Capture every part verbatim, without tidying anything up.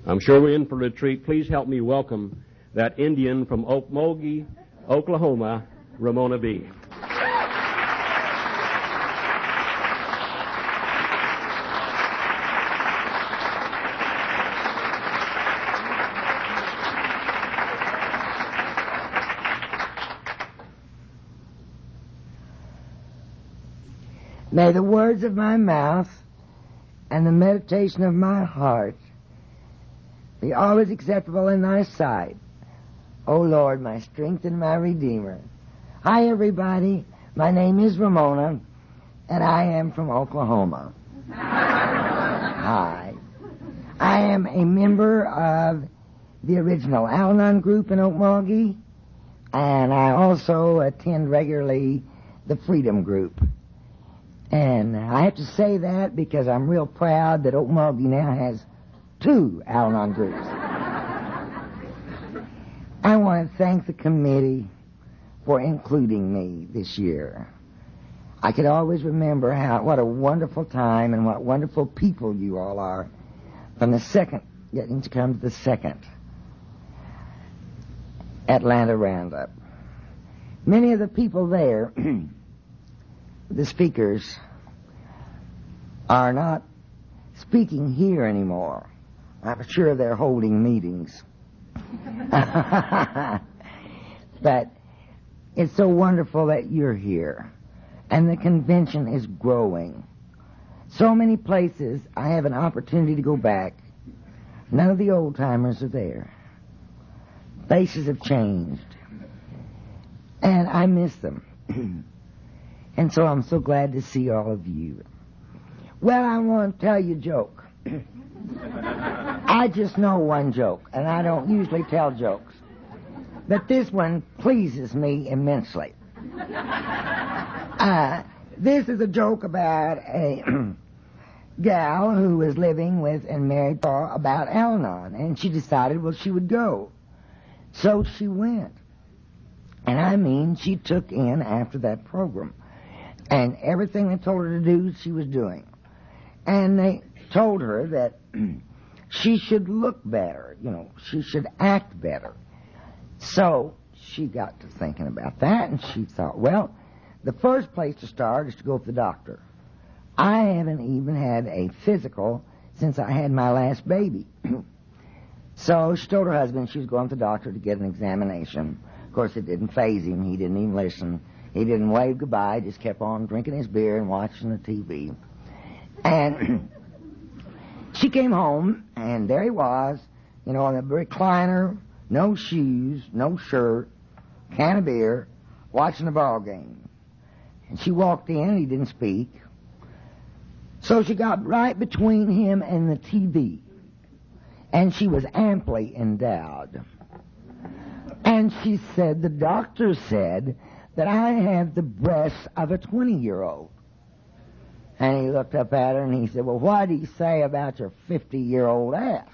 I'm sure we're in for a treat. Please help me welcome that Indian from Okmulgee, Oklahoma, Ramona B. May the words of my mouth and the meditation of my heart be always acceptable in thy sight, O Lord, my strength and my Redeemer. Hi, everybody. My name is Ramona, and I am from Oklahoma. Hi. I am a member of the original Al-Anon group in Okmulgee, and I also attend regularly the Freedom group. And I have to say that because I'm real proud that Okmulgee now has two Al-Anon groups. I want to thank the committee for including me this year. I could always remember how what a wonderful time and what wonderful people you all are from the second, getting to come to the second Atlanta Roundup. Many of the people there, the speakers, are not speaking here anymore. I'm sure they're holding meetings. But it's so wonderful that you're here. And the convention is growing. So many places I have an opportunity to go back. None of the old-timers are there. Faces have changed. And I miss them. And so I'm so glad to see all of you. Well, I want to tell you a joke. I just know one joke, and I don't usually tell jokes. But this one pleases me immensely. Uh, this is a joke about a gal who was living with and married for about Al-Anon, and she decided, well, she would go. So she went. And I mean, she took in after that program. And everything they told her to do, she was doing. And they told her that she should look better, you know, she should act better. So she got to thinking about that, and she thought, well, the first place to start is to go to the doctor. I haven't even had a physical since I had my last baby. So she told her husband she was going to the doctor to get an examination. Of course, it didn't faze him. He didn't even listen. He didn't wave goodbye, just kept on drinking his beer and watching the T V. And she came home, and there he was, you know, in a recliner, no shoes, no shirt, can of beer, watching the ball game. And she walked in, and he didn't speak. So she got right between him and the T V. And she was amply endowed. And she said, the doctor said that I have the breasts of a twenty-year-old. And he looked up at her and he said, well, what do you say about your fifty-year-old ass?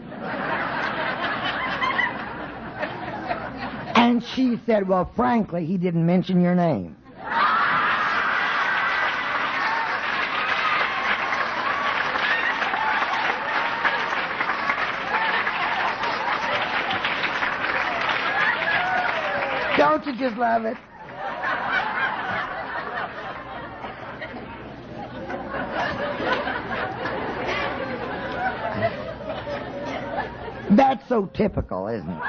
And she said, well, frankly, he didn't mention your name. Don't you just love it? That's so typical, isn't it?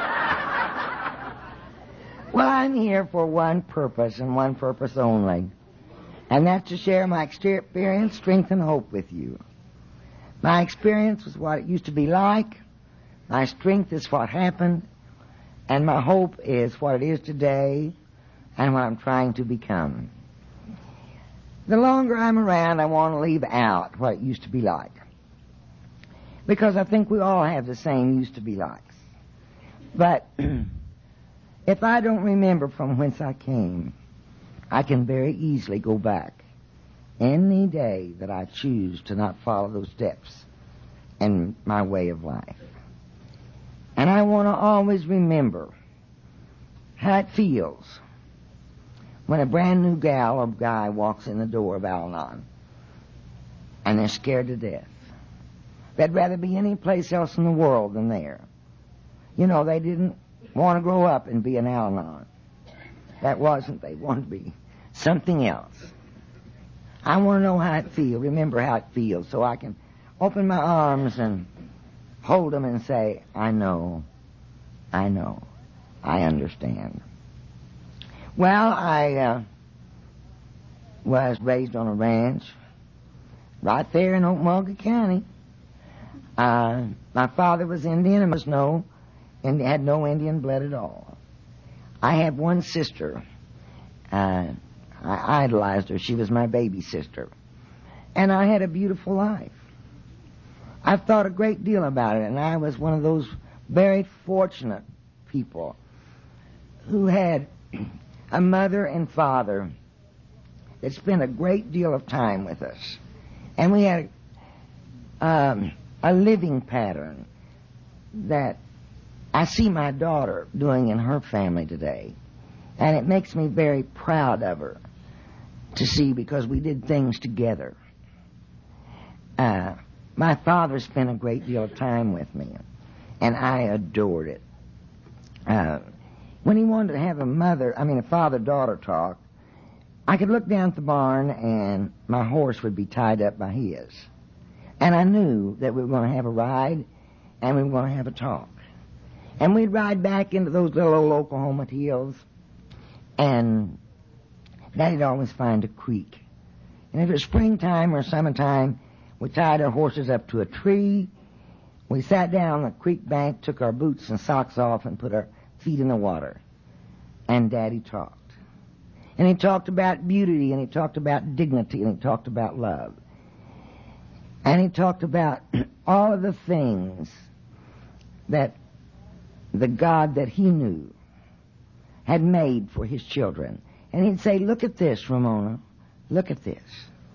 Well, I'm here for one purpose and one purpose only, and that's to share my experience, strength, and hope with you. My experience was what it used to be like, my strength is what happened, and my hope is what it is today and what I'm trying to become. The longer I'm around, I want to leave out what it used to be like, because I think we all have the same used to be likes. But if I don't remember from whence I came, I can very easily go back any day that I choose to not follow those steps in my way of life. And I want to always remember how it feels when a brand new gal or guy walks in the door of Al-Anon and they're scared to death. They'd rather be any place else in the world than there. You know, they didn't want to grow up and be an Al-Anon. That wasn't. They wanted to be something else. I want to know how it feels, remember how it feels, so I can open my arms and hold them and say, I know, I know, I understand. Well, I uh, was raised on a ranch right there in Okmulgee County. Uh, my father was Indian and was no, and had no Indian blood at all. I had one sister. Uh, I idolized her. She was my baby sister. And I had a beautiful life. I've thought a great deal about it, and I was one of those very fortunate people who had a mother and father that spent a great deal of time with us. And we had um, a living pattern that I see my daughter doing in her family today. And it makes me very proud of her to see, because we did things together. Uh, my father spent a great deal of time with me, and I adored it. Uh, when he wanted to have a mother, I mean a father-daughter talk, I could look down at the barn and my horse would be tied up by his. And I knew that we were going to have a ride and we were going to have a talk. And we'd ride back into those little old Oklahoma hills, and Daddy'd always find a creek. And if it was springtime or summertime, we tied our horses up to a tree. We sat down on the creek bank, took our boots and socks off, and put our feet in the water. And Daddy talked. And he talked about beauty, and he talked about dignity, and he talked about love. And he talked about all of the things that the God that he knew had made for his children. And he'd say, look at this, Ramona. Look at this.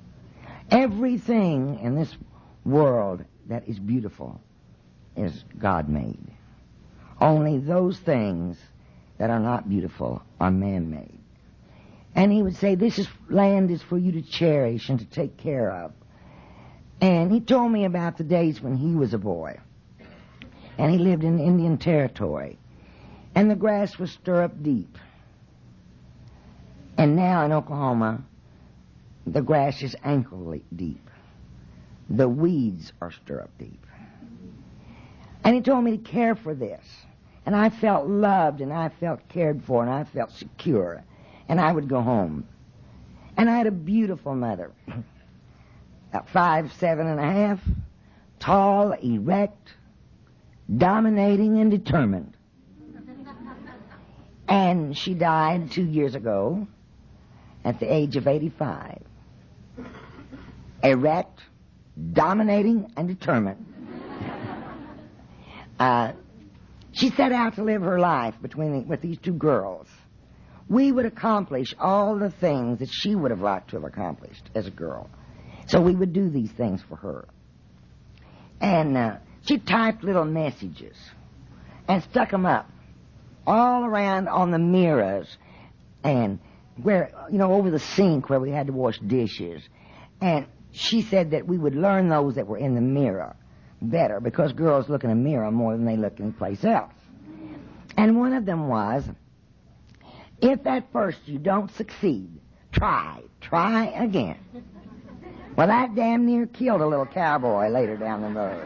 Everything in this world that is beautiful is God made. Only those things that are not beautiful are man-made. And he would say, this is, land is for you to cherish and to take care of. And he told me about the days when he was a boy. And he lived in Indian Territory. And the grass was stirrup deep. And now in Oklahoma, the grass is ankle deep. The weeds are stirrup deep. And he told me to care for this. And I felt loved, and I felt cared for, and I felt secure. And I would go home. And I had a beautiful mother. About five, seven and a half, tall, erect, dominating and determined. And she died two years ago at the age of eighty-five. Erect, dominating, and determined. Uh, she set out to live her life between the, with these two girls. We would accomplish all the things that she would have liked to have accomplished as a girl. So we would do these things for her. And uh, she typed little messages and stuck them up all around on the mirrors and where, you know, over the sink where we had to wash dishes. And she said that we would learn those that were in the mirror better, because girls look in a mirror more than they look in place else. And one of them was, if at first you don't succeed, try, try again. Well, that damn near killed a little cowboy later down the road.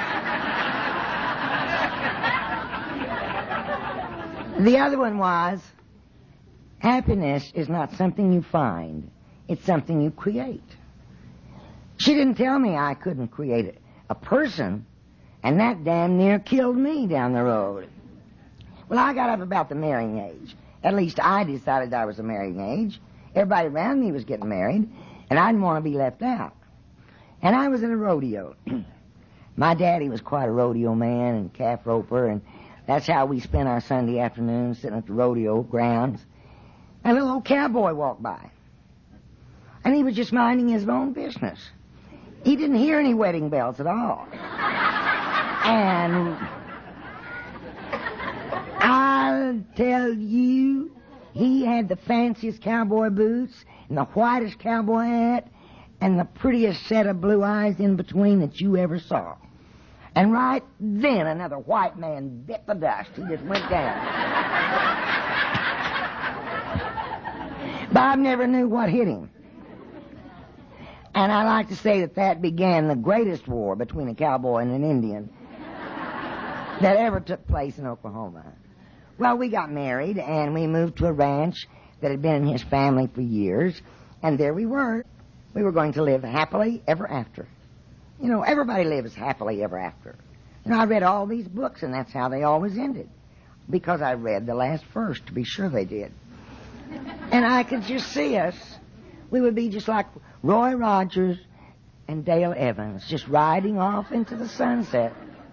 The other one was, happiness is not something you find, it's something you create. She didn't tell me I couldn't create it. A person, and that damn near killed me down the road. Well, I got up about the marrying age. At least I decided I was a marrying age. Everybody around me was getting married, and I didn't want to be left out. And I was at a rodeo. My daddy was quite a rodeo man and calf roper, and that's how we spent our Sunday afternoons, sitting at the rodeo grounds. And a little old cowboy walked by. And he was just minding his own business. He didn't hear any wedding bells at all. And I'll tell you, he had the fanciest cowboy boots and the whitest cowboy hat and the prettiest set of blue eyes in between that you ever saw. And right then, another white man bit the dust. He just went down. Bob never knew what hit him. And I like to say that that began the greatest war between a cowboy and an Indian that ever took place in Oklahoma. Well, we got married, and we moved to a ranch that had been in his family for years, and there we were. We were going to live happily ever after. You know, everybody lives happily ever after. You know, I read all these books, and that's how they always ended, because I read the last verse to be sure they did. And I could just see us. We would be just like Roy Rogers and Dale Evans, just riding off into the sunset.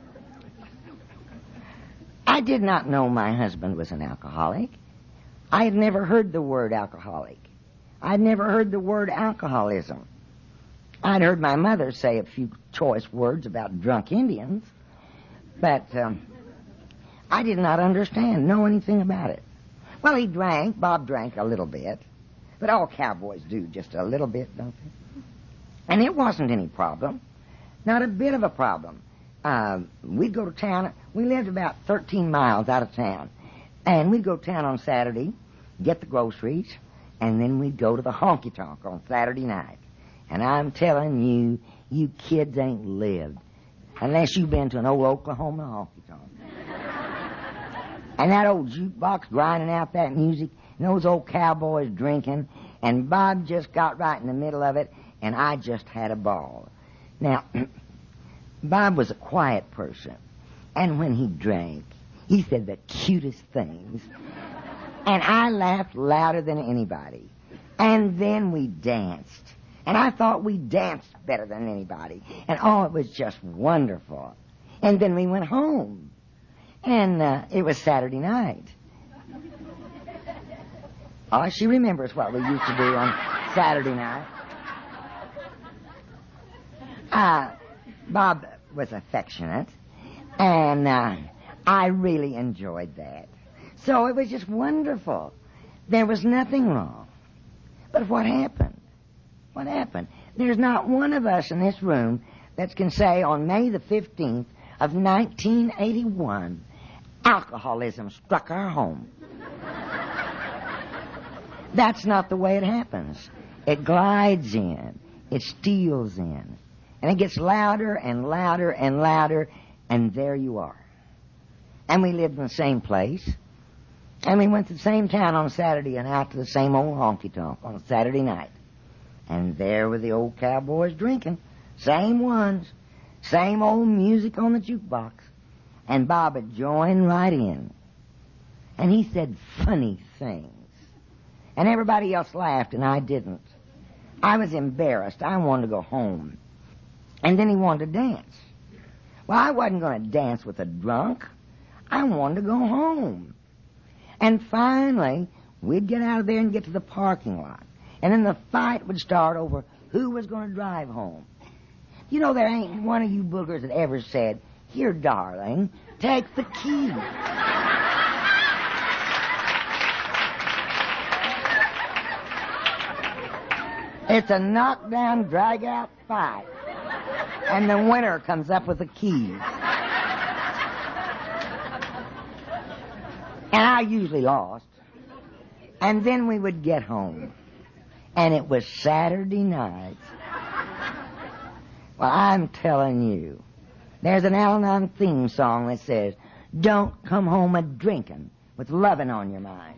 I did not know my husband was an alcoholic. I had never heard the word alcoholic. I'd never heard the word alcoholism. I'd heard my mother say a few choice words about drunk Indians, but um, I did not understand, know anything about it. Well, he drank. Bob drank a little bit, but all cowboys do just a little bit, don't they? And it wasn't any problem, not a bit of a problem. Uh, we'd go to town. We lived about thirteen miles out of town, and we'd go to town on Saturday, get the groceries, and then we'd go to the honky-tonk on Saturday night. And I'm telling you, you kids ain't lived unless you've been to an old Oklahoma honky-tonk. And that old jukebox grinding out that music, and those old cowboys drinking, and Bob just got right in the middle of it, and I just had a ball. Now, Bob was a quiet person, and when he drank, he said the cutest things, and I laughed louder than anybody. And then we danced. And I thought we danced better than anybody. And, oh, it was just wonderful. And then we went home. And uh, it was Saturday night. Oh, she remembers what we used to do on Saturday night. Uh, Bob was affectionate. And uh, I really enjoyed that. So it was just wonderful. There was nothing wrong. But what happened? What happened? There's not one of us in this room that can say on May the fifteenth of nineteen eighty-one, alcoholism struck our home. That's not the way it happens. It glides in. It steals in. And it gets louder and louder and louder, and there you are. And we lived in the same place. And we went to the same town on Saturday and out to the same old honky-tonk on Saturday night. And there were the old cowboys drinking. Same ones. Same old music on the jukebox. And Bob had joined right in. And he said funny things. And everybody else laughed, and I didn't. I was embarrassed. I wanted to go home. And then he wanted to dance. Well, I wasn't going to dance with a drunk. I wanted to go home. And finally, we'd get out of there and get to the parking lot. And then the fight would start over who was going to drive home. You know, there ain't one of you boogers that ever said, "Here, darling, take the key." It's a knockdown, drag-out fight. And the winner comes up with the keys. And I usually lost. And then we would get home. And it was Saturday night. Well, I'm telling you, there's an Al-Anon theme song that says, "Don't come home a-drinking with loving on your mind."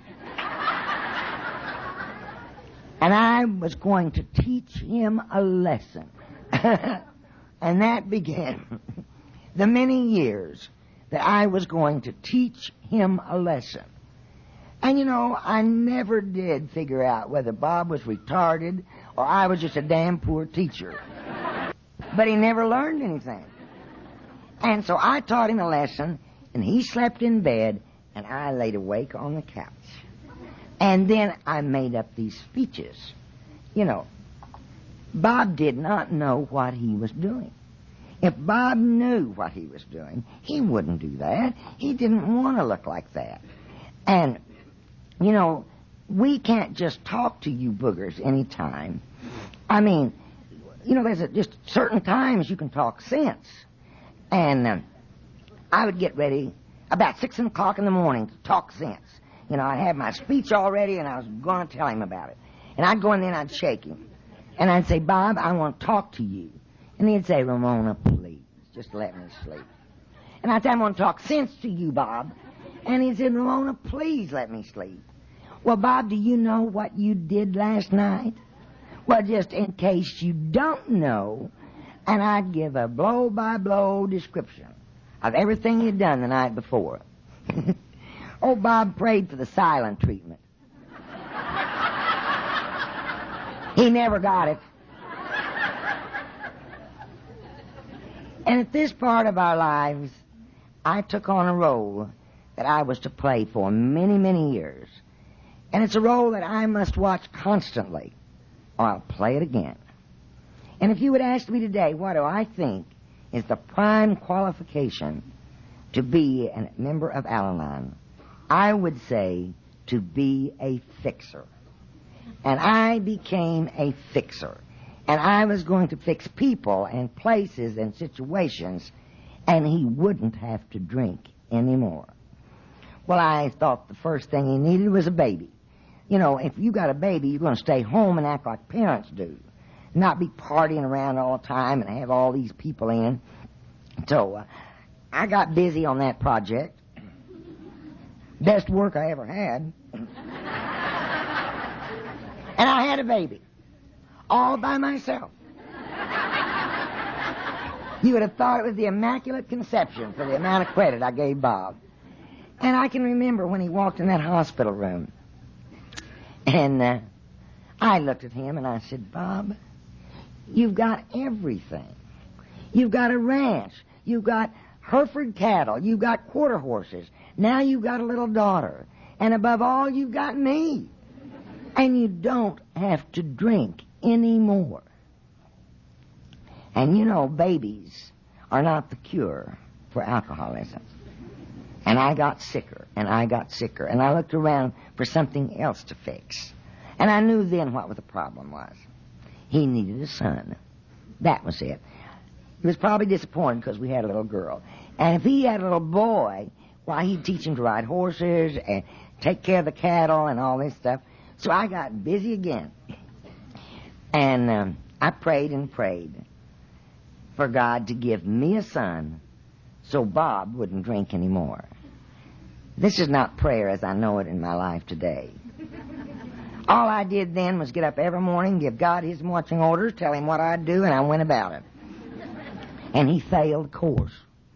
And I was going to teach him a lesson. And that began the many years that I was going to teach him a lesson. And, you know, I never did figure out whether Bob was retarded or I was just a damn poor teacher. But he never learned anything. And so I taught him a lesson, and he slept in bed, and I laid awake on the couch. And then I made up these speeches. You know, Bob did not know what he was doing. If Bob knew what he was doing, he wouldn't do that. He didn't want to look like that. And, you know, we can't just talk to you boogers any time. I mean, you know, there's a, just certain times you can talk sense. And um, I would get ready about six o'clock in the morning to talk sense. You know, I'd have my speech all ready, and I was going to tell him about it. And I'd go in there and I'd shake him. And I'd say, Bob, I want to talk to you. And he'd say, Ramona, please, just let me sleep. And I'd say, I want to talk sense to you, Bob. And he'd say, Ramona, please let me sleep. Well, Bob, do you know what you did last night? Well, just in case you don't know, and I'd give a blow-by-blow description of everything you'd done the night before. Oh, Bob prayed for the silent treatment. He never got it. And at this part of our lives, I took on a role that I was to play for many, many years. And it's a role that I must watch constantly, or I'll play it again. And if you would ask me today, what do I think is the prime qualification to be a member of Al-Anon, I would say to be a fixer. And I became a fixer. And I was going to fix people and places and situations, and he wouldn't have to drink anymore. Well, I thought the first thing he needed was a baby. You know, if you got a baby, you're going to stay home and act like parents do, not be partying around all the time and have all these people in. So uh, I got busy on that project. Best work I ever had. And I had a baby, all by myself. You would have thought it was the Immaculate Conception for the amount of credit I gave Bob. And I can remember when he walked in that hospital room. And uh, I looked at him and I said, Bob, you've got everything. You've got a ranch. You've got Hereford cattle. You've got quarter horses. Now you've got a little daughter. And above all, you've got me. And you don't have to drink anymore. And you know, babies are not the cure for alcoholism. And I got sicker, and I got sicker, and I looked around for something else to fix. And I knew then what the problem was. He needed a son. That was it. He was probably disappointed because we had a little girl. And if he had a little boy, why, he'd teach him to ride horses and take care of the cattle and all this stuff. So I got busy again. And um, I prayed and prayed for God to give me a son so Bob wouldn't drink anymore. This is not prayer as I know it in my life today. All I did then was get up every morning, give God his marching orders, tell him what I'd do, and I went about it. And he failed course.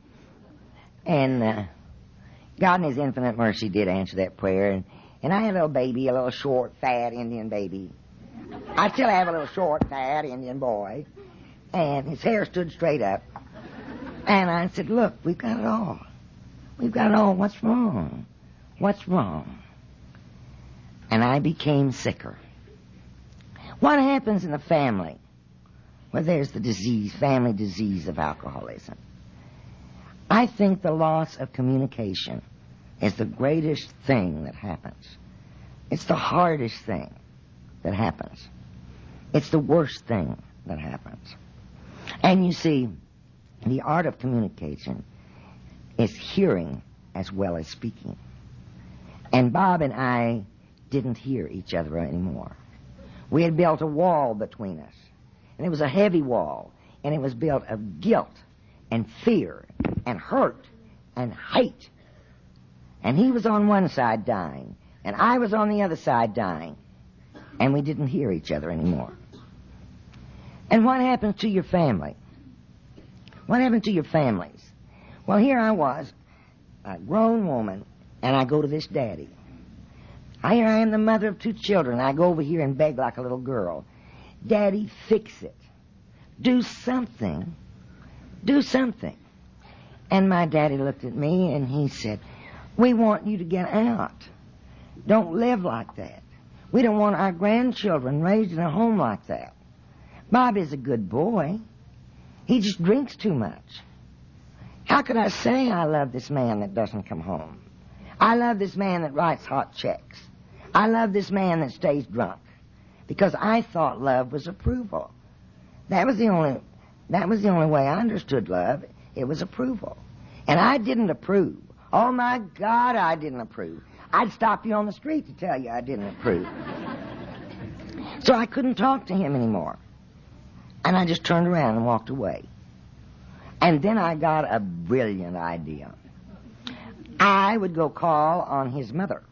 And uh, God in his infinite mercy did answer that prayer. And, and I had a little baby, a little short, fat Indian baby. I still have a little short, fat Indian boy. And his hair stood straight up. And I said, look, we've got it all. We've got it all. What's wrong? What's wrong? And I became sicker. What happens in the family where there's the disease, family disease of alcoholism? I think the loss of communication is the greatest thing that happens. It's the hardest thing that happens. It's the worst thing that happens. And you see, the art of communication is hearing as well as speaking. And Bob and I didn't hear each other anymore. We had built a wall between us. And it was a heavy wall. And it was built of guilt and fear and hurt and hate. And he was on one side dying. And I was on the other side dying. And we didn't hear each other anymore. And what happens to your family? What happened to your families? Well, here I was, a grown woman, and I go to this daddy. Here I am, the mother of two children. I go over here and beg like a little girl. Daddy, fix it. Do something. Do something. And my daddy looked at me and he said, we want you to get out. Don't live like that. We don't want our grandchildren raised in a home like that. Bob is a good boy. He just drinks too much. How could I say I love this man that doesn't come home? I love this man that writes hot checks. I love this man that stays drunk. Because I thought love was approval. That was the only, that was the only way I understood love. It was approval. And I didn't approve. Oh, my God, I didn't approve. I'd stop you on the street to tell you I didn't approve. So I couldn't talk to him anymore. And I just turned around and walked away. And then I got a brilliant idea. I would go call on his mother.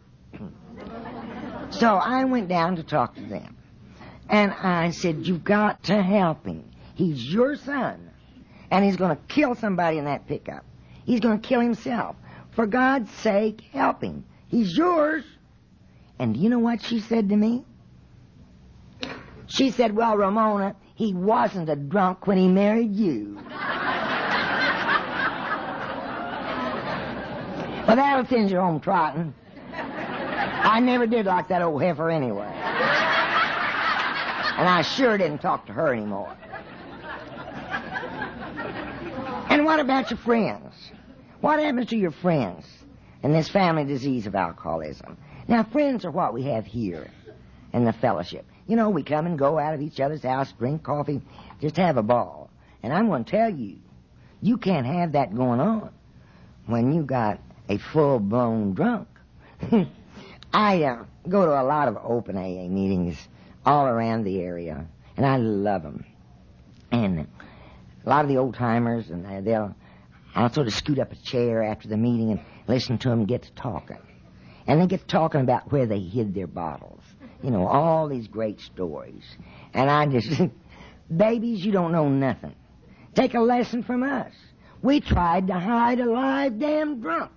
So I went down to talk to them. And I said, you've got to help him. He's your son. And he's going to kill somebody in that pickup. He's going to kill himself. For God's sake, help him. He's yours. And do you know what she said to me? She said, well, Ramona, he wasn't a drunk when he married you. Well, that'll send you home trotting. I never did like that old heifer anyway. And I sure didn't talk to her anymore. And what about your friends? What happens to your friends in this family disease of alcoholism? Now, friends are what we have here in the fellowship. You know, we come and go out of each other's house, drink coffee, just have a ball. And I'm going to tell you, you can't have that going on when you got a full-blown drunk. I uh, go to a lot of open A A meetings all around the area, and I love them. And a lot of the old-timers, and they'll, I'll sort of scoot up a chair after the meeting and listen to them get to talking. And they get to talking about where they hid their bottles. You know, all these great stories. And I just, babies, you don't know nothing. Take a lesson from us. We tried to hide a live damn drunk.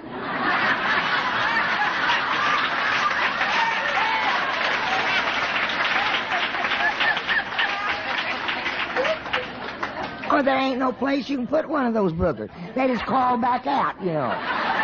Or there ain't no place you can put one of those boogers. They just crawl back out, you know.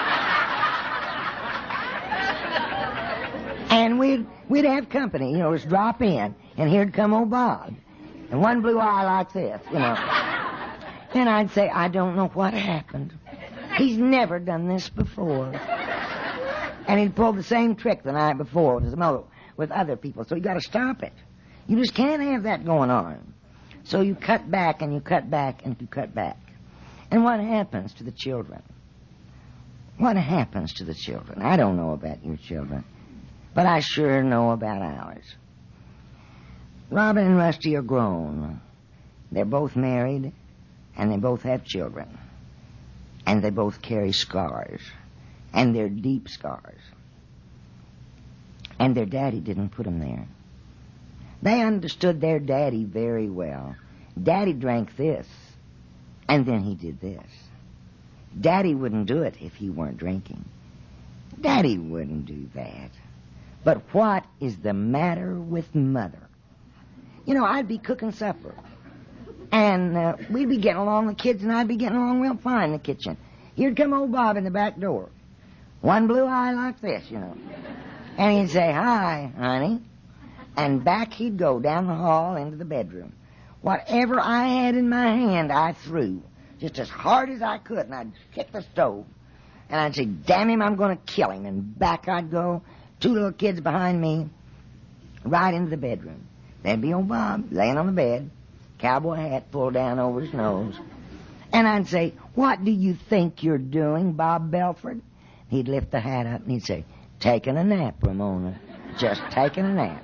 And we'd, we'd have company, you know, just drop in, and here'd come old Bob. And one blue eye like this, you know. And I'd say, I don't know what happened. He's never done this before. And he'd pulled the same trick the night before with, with other people, so you got to stop it. You just can't have that going on. So you cut back and you cut back and you cut back. And what happens to the children? What happens to the children? I don't know about your children, but I sure know about ours. Robin and Rusty are grown. They're both married, and they both have children. And they both carry scars, and they're deep scars. And their daddy didn't put them there. They understood their daddy very well. Daddy drank this, and then he did this. Daddy wouldn't do it if he weren't drinking. Daddy wouldn't do that. But what is the matter with Mother? You know, I'd be cooking supper, and uh, we'd be getting along, the kids and I'd be getting along real fine in the kitchen. Here'd come old Bob in the back door. One blue eye like this, you know. And he'd say, hi, honey. And back he'd go down the hall into the bedroom. Whatever I had in my hand, I threw, just as hard as I could, and I'd hit the stove. And I'd say, damn him, I'm going to kill him. And back I'd go, two little kids behind me, right into the bedroom. There'd be old Bob laying on the bed, cowboy hat pulled down over his nose. And I'd say, what do you think you're doing, Bob Belford? He'd lift the hat up and he'd say, taking a nap, Ramona. Just taking a nap.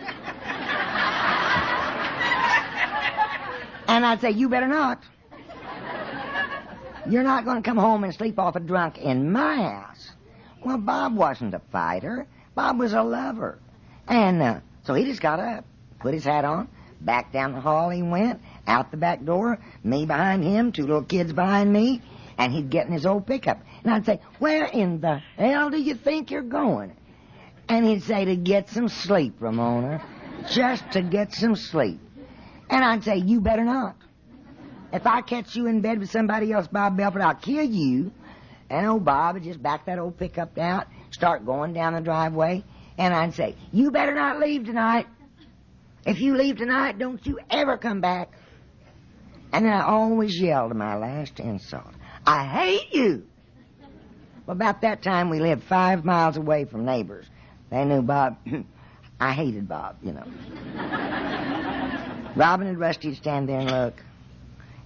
And I'd say, you better not. You're not going to come home and sleep off a drunk in my house. Well, Bob wasn't a fighter. Bob was a lover. And uh, so he just got up, put his hat on, back down the hall he went, out the back door, me behind him, two little kids behind me, and he'd get in his old pickup. And I'd say, where in the hell do you think you're going? And he'd say, to get some sleep, Ramona. Just to get some sleep. And I'd say, you better not. If I catch you in bed with somebody else, Bob Belford, I'll kill you. And old Bob would just back that old pickup out, start going down the driveway, and I'd say, you better not leave tonight. If you leave tonight, don't you ever come back. And then I always yelled my last insult, I hate you. Well, about that time, we lived five miles away from neighbors. They knew Bob. I hated Bob, you know. Robin and Rusty would stand there and look.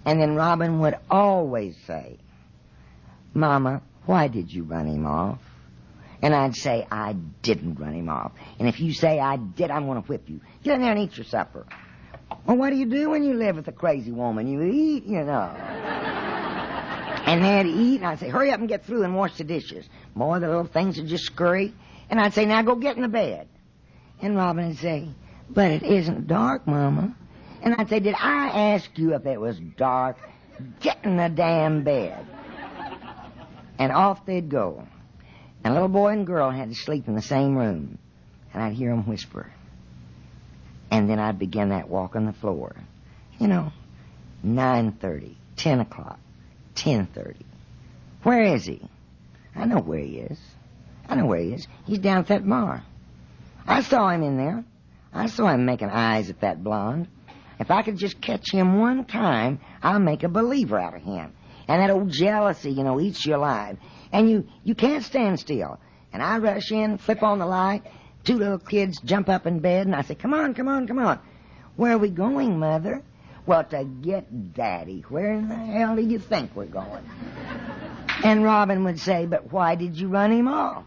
And then Robin would always say, Mama, why did you run him off? And I'd say, I didn't run him off. And if you say I did, I'm going to whip you. Get in there and eat your supper. Well, what do you do when you live with a crazy woman? You eat, you know. And they'd eat, and I'd say, hurry up and get through and wash the dishes. Boy, the little things would just scurry. And I'd say, now go get in the bed. And Robin would say, but it isn't dark, Mama. And I'd say, did I ask you if it was dark? Get in the damn bed. And off they'd go. And a little boy and girl had to sleep in the same room. And I'd hear them whisper. And then I'd begin that walk on the floor. You know, nine thirty, ten o'clock, ten thirty. Where is he? I know where he is. I know where he is. He's down at that bar. I saw him in there. I saw him making eyes at that blonde. If I could just catch him one time, I'll make a believer out of him. And that old jealousy, you know, eats you alive. And you, you can't stand still. And I rush in, flip on the light. Two little kids jump up in bed, and I say, come on, come on, come on. Where are we going, Mother? Well, to get Daddy. Where in the hell do you think we're going? And Robin would say, but why did you run him off?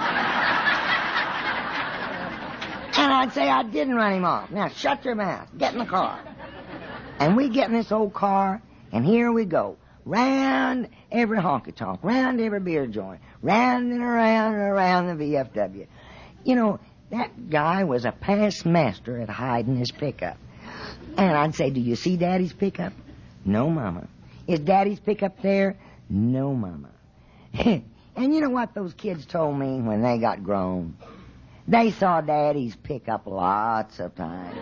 And I'd say, I didn't run him off. Now, shut your mouth. Get in the car. And we get in this old car, and here we go. Round every honky-tonk, round every beer joint, round and around and around the V F W. You know, that guy was a past master at hiding his pickup. And I'd say, do you see Daddy's pickup? No, Mama. Is Daddy's pickup there? No, Mama. And you know what those kids told me when they got grown? They saw Daddy's pickup lots of times.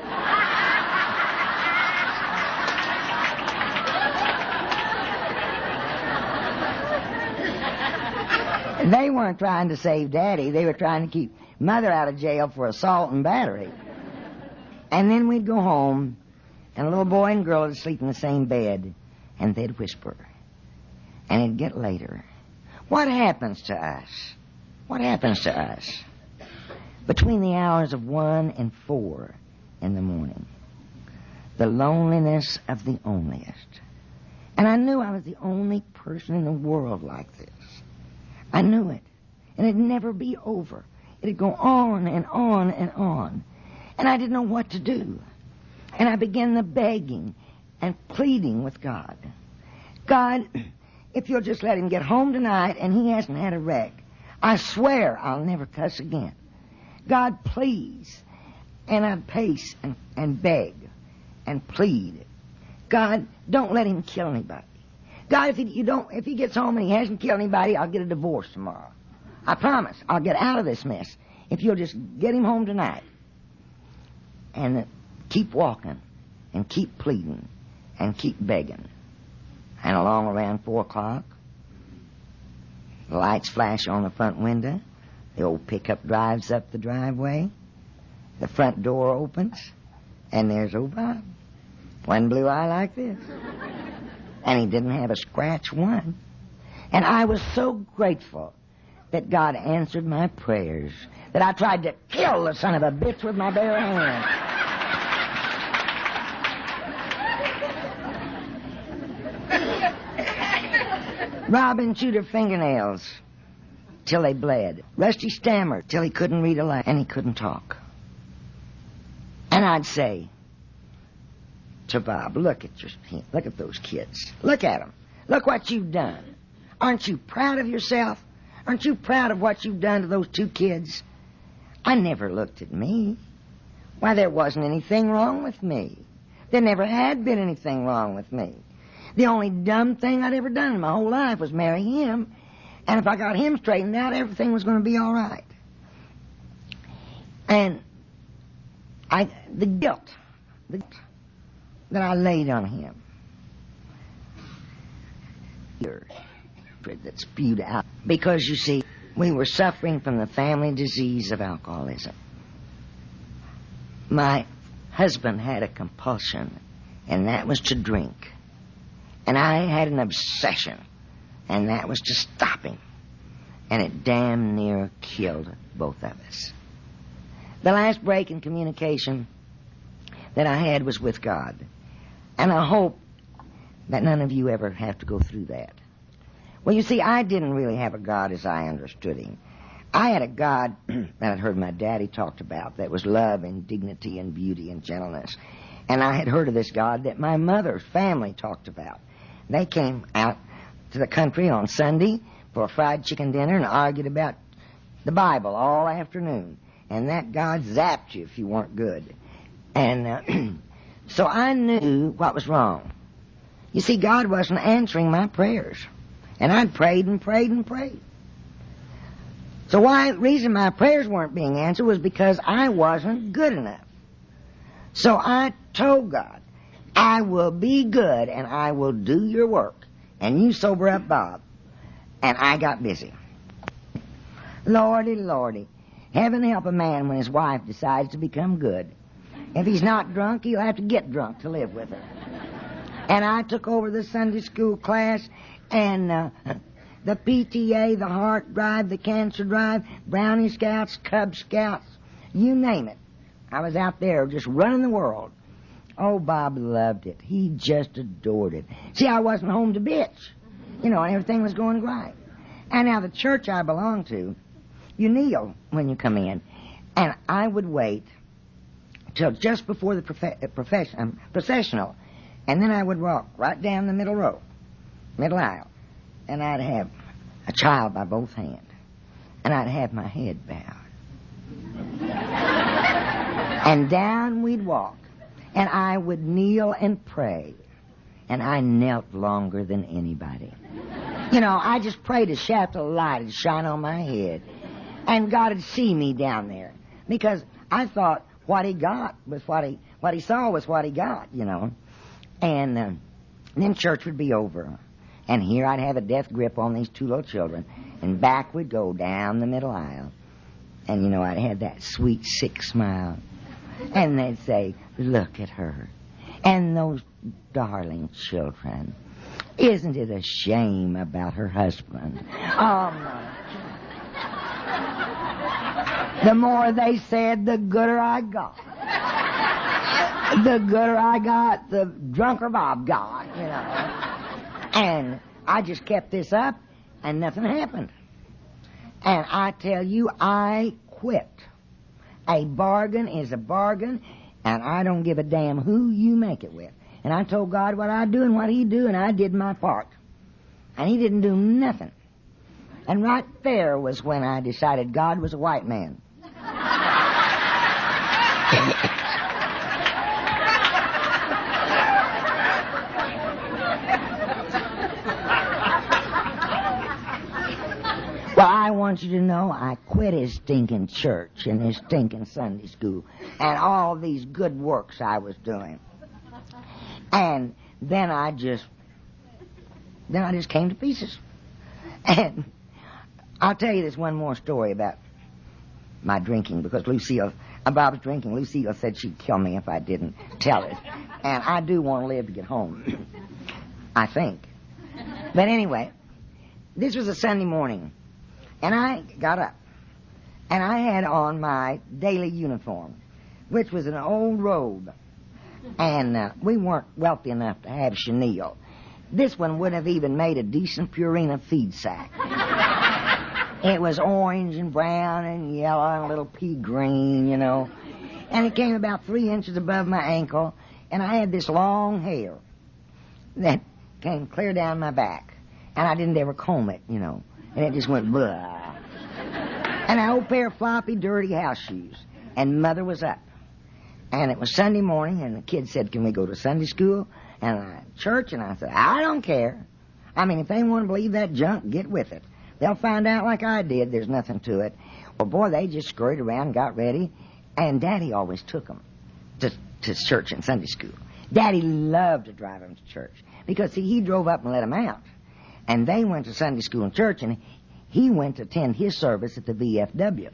They weren't trying to save Daddy. They were trying to keep Mother out of jail for assault and battery. And then we'd go home, and a little boy and girl would sleep in the same bed, and they'd whisper. And it'd get later. What happens to us? What happens to us? Between the hours of one and four in the morning. The loneliness of the onlyest. And I knew I was the only person in the world like this. I knew it. And it'd never be over. It'd go on and on and on. And I didn't know what to do. And I began the begging and pleading with God. God, if you'll just let him get home tonight and he hasn't had a wreck, I swear I'll never cuss again. God, please. And I'd pace and, and beg and plead. God, don't let him kill anybody. God, if he, you don't, if he gets home and he hasn't killed anybody, I'll get a divorce tomorrow. I promise. I'll get out of this mess if you'll just get him home tonight. And uh, keep walking and keep pleading and keep begging. And along around four o'clock, the lights flash on the front window. The old pickup drives up the driveway. The front door opens, and there's old Bob. One blue eye like this. And he didn't have a scratch one. And I was so grateful that God answered my prayers that I tried to kill the son of a bitch with my bare hands. Robin chewed her fingernails till they bled. Rusty stammered till he couldn't read a line and he couldn't talk. And I'd say to Bob, look at your, look at those kids. Look at them. Look what you've done. Aren't you proud of yourself? Aren't you proud of what you've done to those two kids? I never looked at me. Why, there wasn't anything wrong with me. There never had been anything wrong with me. The only dumb thing I'd ever done in my whole life was marry him. And if I got him straightened out, everything was going to be all right. And I, the guilt, the guilt that I laid on him, that spewed out. Because, you see, we were suffering from the family disease of alcoholism. My husband had a compulsion, and that was to drink. And I had an obsession, and that was to stop him. And it damn near killed both of us. The last break in communication that I had was with God. And I hope that none of you ever have to go through that. Well, you see, I didn't really have a God as I understood him. I had a God that I'd heard my daddy talked about that was love and dignity and beauty and gentleness. And I had heard of this God that my mother's family talked about. They came out to the country on Sunday for a fried chicken dinner and argued about the Bible all afternoon. And that God zapped you if you weren't good. And uh, so I knew what was wrong. You see, God wasn't answering my prayers. And I'd prayed and prayed and prayed. So why, the reason my prayers weren't being answered was because I wasn't good enough. So I told God, I will be good and I will do your work. And you sober up Bob. And I got busy. Lordy, Lordy. Heaven help a man when his wife decides to become good. If he's not drunk, he'll have to get drunk to live with her. And I took over the Sunday school class and uh, the P T A, the heart drive, the cancer drive, Brownie Scouts, Cub Scouts, you name it. I was out there just running the world. Oh, Bob loved it. He just adored it. See, I wasn't home to bitch. You know, and everything was going right. And now the church I belonged to, you kneel when you come in. And I would wait till just before the profe- profession, um, processional. And then I would walk right down the middle row, middle aisle. And I'd have a child by both hands. And I'd have my head bowed. And down we'd walk. And I would kneel and pray. And I knelt longer than anybody. You know, I just prayed a shaft of light would shine on my head. And God would see me down there. Because I thought what he got was what he, what he saw was what he got, you know. And uh, then church would be over. And here I'd have a death grip on these two little children. And back we'd go down the middle aisle. And, you know, I'd have that sweet, sick smile. And they'd say, look at her. And those darling children. Isn't it a shame about her husband? Oh, my. The more they said, the gooder I got. The gooder I got, the drunker Bob got, you know. And I just kept this up, and nothing happened. And I tell you, I quit. A bargain is a bargain, and I don't give a damn who you make it with. And I told God what I'd do and what he'd do, and I did my part. And he didn't do nothing. And right there was when I decided God was a white man. Well, I want you to know I quit his stinking church and his stinking Sunday school and all these good works I was doing. And then I just, then I just came to pieces. And I'll tell you this one more story about my drinking, because Lucille, Bob was drinking. Lucille said she'd kill me if I didn't tell it. And I do want to live to get home. I think. But anyway, this was a Sunday morning. And I got up. And I had on my daily uniform, which was an old robe. And uh, we weren't wealthy enough to have chenille. This one wouldn't have even made a decent Purina feed sack. It was orange and brown and yellow and a little pea green, you know. And it came about three inches above my ankle. And I had this long hair that came clear down my back. And I didn't ever comb it, you know. And it just went blah. And an old pair of floppy, dirty house shoes. And Mother was up. And it was Sunday morning, and the kids said, can we go to Sunday school and uh, church? And I said, I don't care. I mean, if they want to believe that junk, get with it. They'll find out like I did there's nothing to it. Well, boy, they just scurried around and got ready. And Daddy always took them to, to church and Sunday school. Daddy loved to drive them to church. Because, see, he drove up and let them out. And they went to Sunday school and church, and he went to attend his service at the V F W.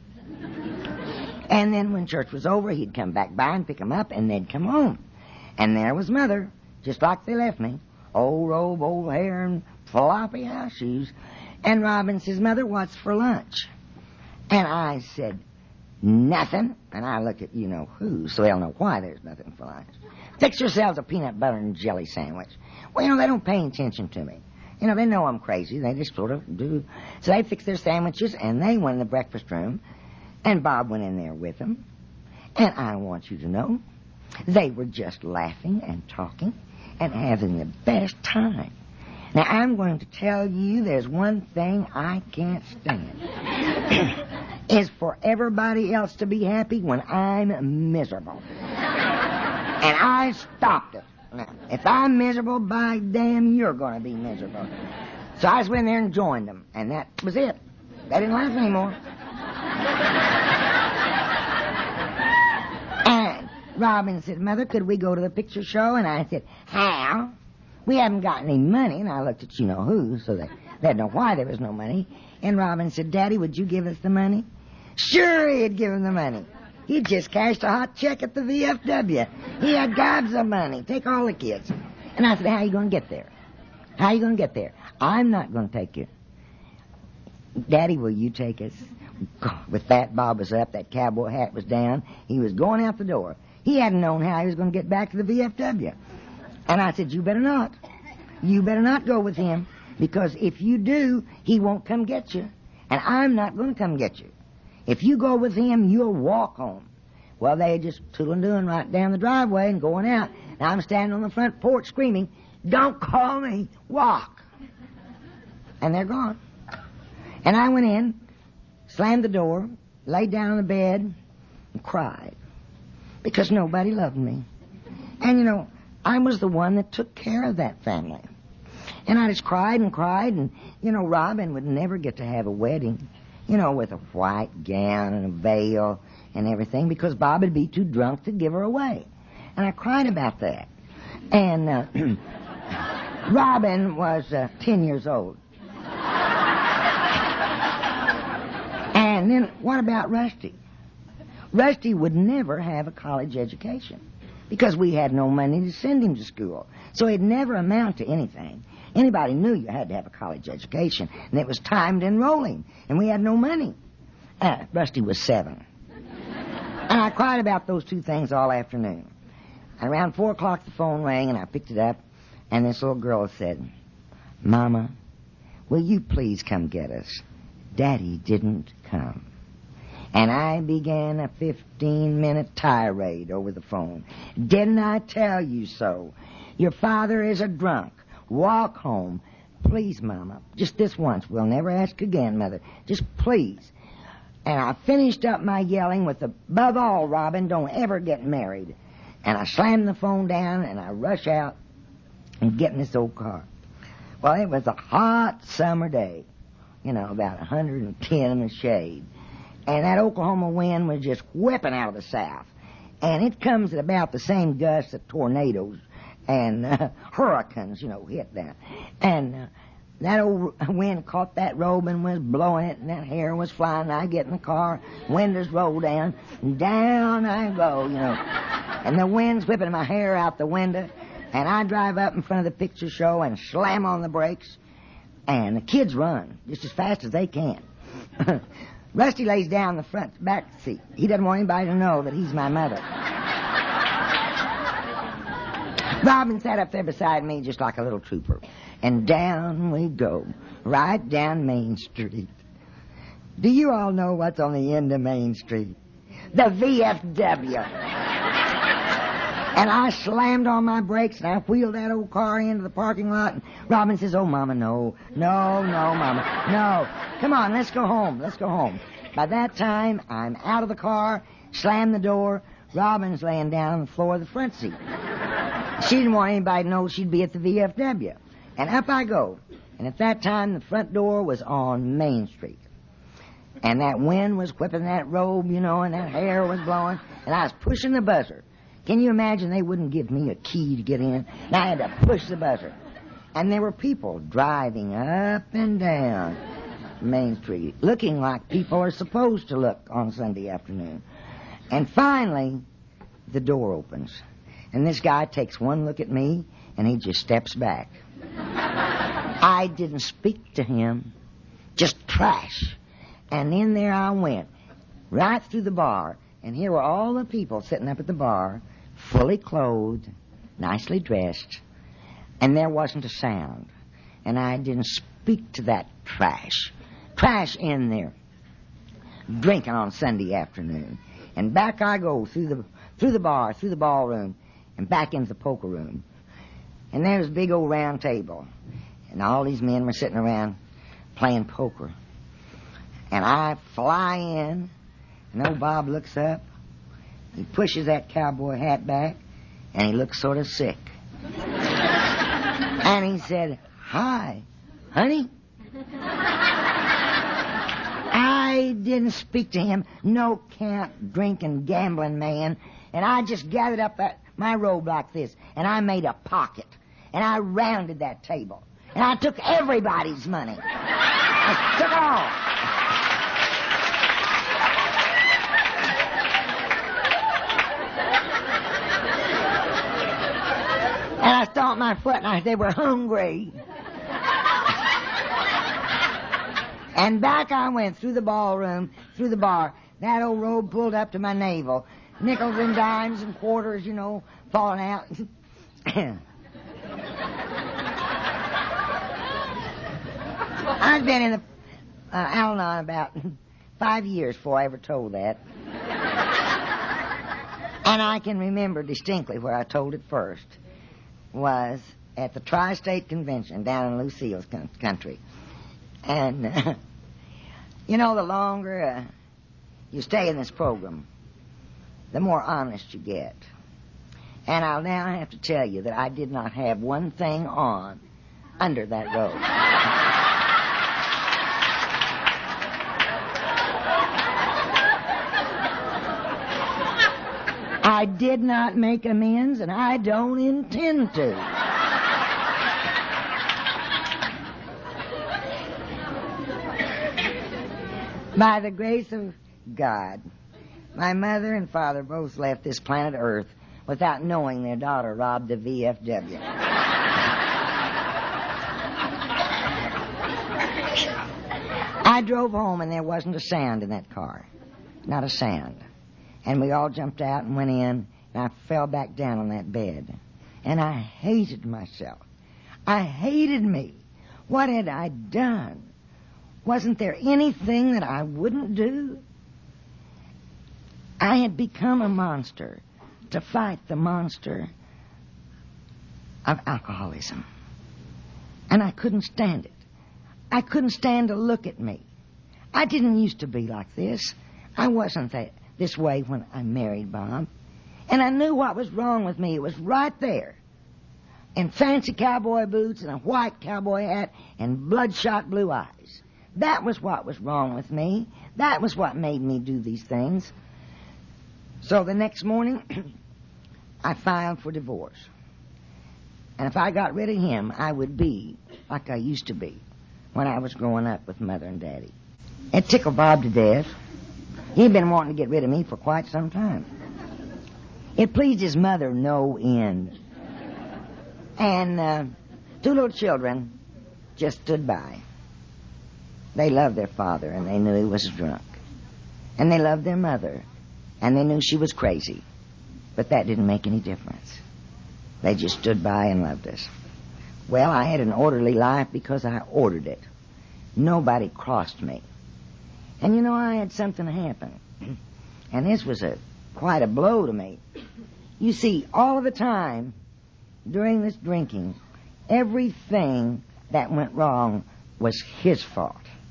And then when church was over, he'd come back by and pick them up, and they'd come home. And there was Mother, just like they left me. Old robe, old hair, and floppy house shoes. And Robin says, Mother, what's for lunch? And I said, Nothing. And I looked at you-know-who, so they'll know why there's nothing for lunch. Fix yourselves a peanut butter and jelly sandwich. Well, you know, they don't pay attention to me. You know, they know I'm crazy. They just sort of do. So they fixed their sandwiches, and they went in the breakfast room, and Bob went in there with them. And I want you to know, they were just laughing and talking and having the best time. Now, I'm going to tell you there's one thing I can't stand. Is for everybody else to be happy when I'm miserable. And I stopped it. Now, if I'm miserable, by damn, you're going to be miserable. So I just went in there and joined them, and that was it. They didn't laugh anymore. And Robin said, Mother, could we go to the picture show? And I said, how? We haven't got any money. And I looked at you-know-who, so they, they didn't know why there was no money. And Robin said, Daddy, would you give us the money? Sure, he'd give him the money. He just cashed a hot check at the V F W. He had gobs of money. Take all the kids. And I said, how are you going to get there? How are you going to get there? I'm not going to take you. Daddy, will you take us? With that, Bob was up. That cowboy hat was down. He was going out the door. He hadn't known how he was going to get back to the V F W. And I said, you better not. You better not go with him. Because if you do, he won't come get you. And I'm not going to come get you. If you go with him, you'll walk home. Well, they just tootling doing right down the driveway and going out. Now I'm standing on the front porch screaming, don't call me, walk. And they're gone. And I went in, slammed the door, laid down on the bed, and cried. Because nobody loved me. And, you know, I was the one that took care of that family. And I just cried and cried, and, you know, Robin would never get to have a wedding. You know, with a white gown and a veil and everything, because Bob would be too drunk to give her away. And I cried about that. And uh, Robin was uh, ten years old. And then what about Rusty? Rusty would never have a college education because we had no money to send him to school. So he'd never amount to anything. Anybody knew you had to have a college education, and it was timed enrolling, and we had no money. Uh, Rusty was seven. And I cried about those two things all afternoon. And around four o'clock, the phone rang, and I picked it up, and this little girl said, Mama, will you please come get us? Daddy didn't come. And I began a fifteen-minute tirade over the phone. Didn't I tell you so? Your father is a drunk. Walk home. Please, Mama. Just this once. We'll never ask again, Mother. Just please. And I finished up my yelling with, above all, Robin, don't ever get married. And I slammed the phone down, and I rush out and get in this old car. Well, it was a hot summer day. You know, about one hundred ten in the shade. And that Oklahoma wind was just whipping out of the south. And it comes at about the same gusts that tornadoes and uh, hurricanes, you know, hit that. And uh, that old wind caught that robe and was blowing it, and that hair was flying. I get in the car, windows roll down, and down I go, you know. And the wind's whipping my hair out the window, and I drive up in front of the picture show and slam on the brakes, and the kids run just as fast as they can. Rusty lays down in the front back seat. He doesn't want anybody to know that he's my mother. Robin sat up there beside me just like a little trooper. And down we go, right down Main Street. Do you all know what's on the end of Main Street? The V F W. And I slammed on my brakes, and I wheeled that old car into the parking lot. And Robin says, oh, Mama, no. No, no, Mama, no. Come on, let's go home. Let's go home. By that time, I'm out of the car, slammed the door. Robin's laying down on the floor of the front seat. She didn't want anybody to know she'd be at the V F W. And up I go. And at that time, the front door was on Main Street. And that wind was whipping that robe, you know, and that hair was blowing. And I was pushing the buzzer. Can you imagine they wouldn't give me a key to get in? And I had to push the buzzer. And there were people driving up and down Main Street, looking like people are supposed to look on Sunday afternoon. And finally, the door opens. And this guy takes one look at me, and he just steps back. I didn't speak to him, just trash. And in there I went. right through the bar. And here were all the people sitting up at the bar, fully clothed, nicely dressed, and there wasn't a sound. And I didn't speak to that trash. Trash in there, drinking on Sunday afternoon. And back I go through the through the bar, through the ballroom, and back into the poker room. And there was a big old round table. And all these men were sitting around playing poker. And I fly in, and old Bob looks up. He pushes that cowboy hat back, and he looks sort of sick. And he said, "Hi, honey." I didn't speak to him. No camp, drinking, gambling man. And I just gathered up that, my robe like this, and I made a pocket. And I rounded that table. And I took everybody's money. I took it all. And I stomped my foot, and I, they were hungry. And back I went through the ballroom, through the bar. That old robe pulled up to my navel. Nickels and dimes and quarters, you know, falling out. I'd been in the uh, Al-Anon about five years before I ever told that. And I can remember distinctly where I told it first. Was at the Tri-State Convention down in Lucille's con- country. And, uh, you know, the longer uh, you stay in this program, the more honest you get. And I'll now have to tell you that I did not have one thing on under that robe. I did not make amends, and I don't intend to. By the grace of God, my mother and father both left this planet Earth without knowing their daughter robbed a V F W. I drove home, and there wasn't a sound in that car. Not a sound. And we all jumped out and went in, and I fell back down on that bed. And I hated myself. I hated me. What had I done? Wasn't there anything that I wouldn't do? I had become a monster to fight the monster of alcoholism. And I couldn't stand it. I couldn't stand to look at me. I didn't used to be like this. I wasn't that, this way when I married Bob. And I knew what was wrong with me. It was right there. In fancy cowboy boots and a white cowboy hat and bloodshot blue eyes. That was what was wrong with me. That was what made me do these things. So the next morning, I filed for divorce. And if I got rid of him, I would be like I used to be when I was growing up with Mother and Daddy. It tickled Bob to death. He'd been wanting to get rid of me for quite some time. It pleased his mother no end. And uh, two little children just stood by. They loved their father, and they knew he was drunk. And they loved their mother, and they knew she was crazy. But that didn't make any difference. They just stood by and loved us. Well, I had an orderly life because I ordered it. Nobody crossed me. And you know, I had something happen. And this was a quite a blow to me. You see, all of the time, during this drinking, everything that went wrong was his fault.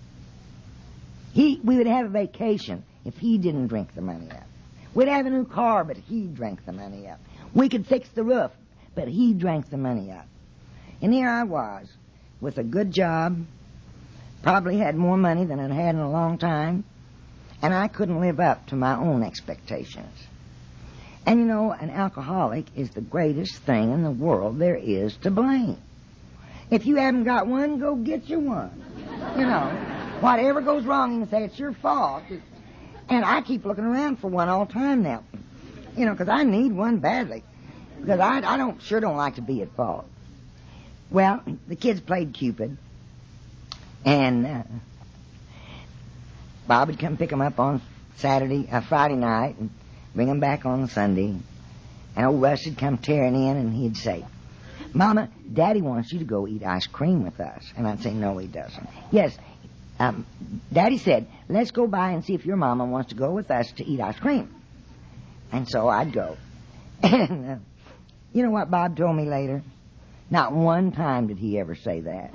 He, we would have a vacation if he didn't drink the money up. We'd have a new car, but he drank the money up. We could fix the roof, but he drank the money up. And here I was, with a good job, probably had more money than I'd had in a long time, and I couldn't live up to my own expectations. And you know, an alcoholic is the greatest thing in the world there is to blame. If you haven't got one, go get you one. You know, whatever goes wrong, you can say it's your fault. And I keep looking around for one all the time now. You know, because I need one badly. Because I, I don't sure don't like to be at fault. Well, the kids played Cupid. And uh, Bob would come pick them up on Saturday, uh, Friday night, and bring them back on Sunday. And old Russ would come tearing in, and he'd say, Mama, Daddy wants you to go eat ice cream with us. And I'd say, no, he doesn't. Yes, um, Daddy said, let's go by and see if your mama wants to go with us to eat ice cream. And so I'd go. And uh, you know what Bob told me later? Not one time did he ever say that.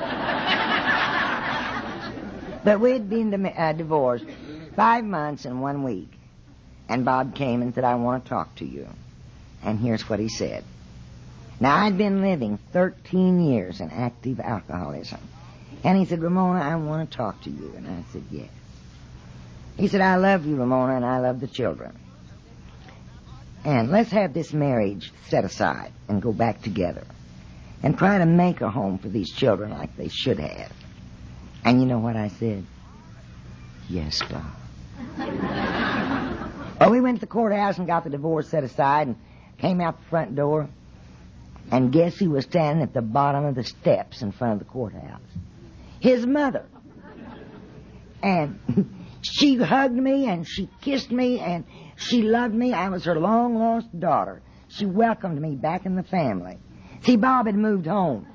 But we'd been uh, divorced five months and one week. And Bob came and said, I want to talk to you. And here's what he said. Now, I'd been living thirteen years in active alcoholism. And he said, Ramona, I want to talk to you. And I said, yes. He said, I love you, Ramona, and I love the children. And let's have this marriage set aside and go back together and try to make a home for these children like they should have. And you know what I said? Yes, Bob. Well, we went to the courthouse and got the divorce set aside and came out the front door. And guess who was standing at the bottom of the steps in front of the courthouse? His mother. And she hugged me and she kissed me and she loved me. I was her long-lost daughter. She welcomed me back in the family. See, Bob had moved home.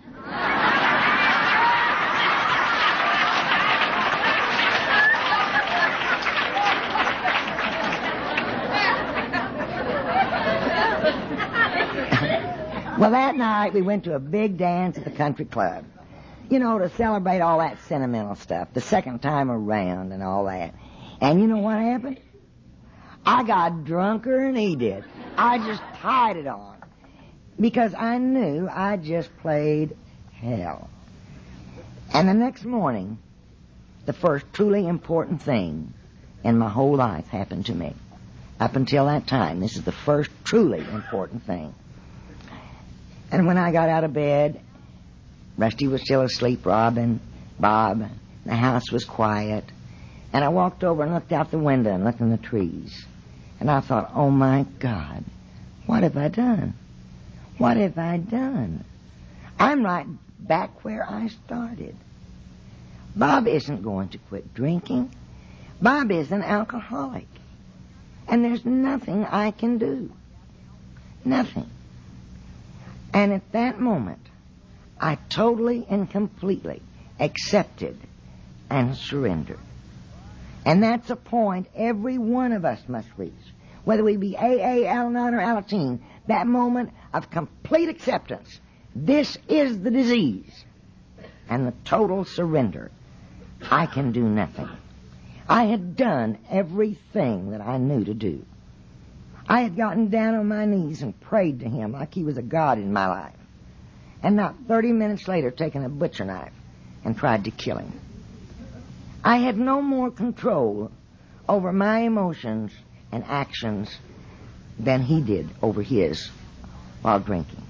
Well, that night we went to a big dance at the country club. You know, to celebrate all that sentimental stuff, the second time around and all that. And you know what happened? I got drunker than he did. I just tied it on. Because I knew I just played hell. And the next morning, the first truly important thing in my whole life happened to me. Up until that time, this is the first truly important thing. And when I got out of bed, Rusty was still asleep, Robin, Bob. The house was quiet. And I walked over and looked out the window and looked in the trees. And I thought, oh, my God, what have I done? What have I done? I'm right back where I started. Bob isn't going to quit drinking. Bob is an alcoholic. And there's nothing I can do. Nothing. And at that moment, I totally and completely accepted and surrendered. And that's a point every one of us must reach. Whether we be A A, Al-Anon, or Alateen, that moment of complete acceptance. This is the disease. And the total surrender. I can do nothing. I had done everything that I knew to do. I had gotten down on my knees and prayed to him like he was a god in my life. And not thirty minutes later taken a butcher knife and tried to kill him. I had no more control over my emotions and actions than he did over his while drinking.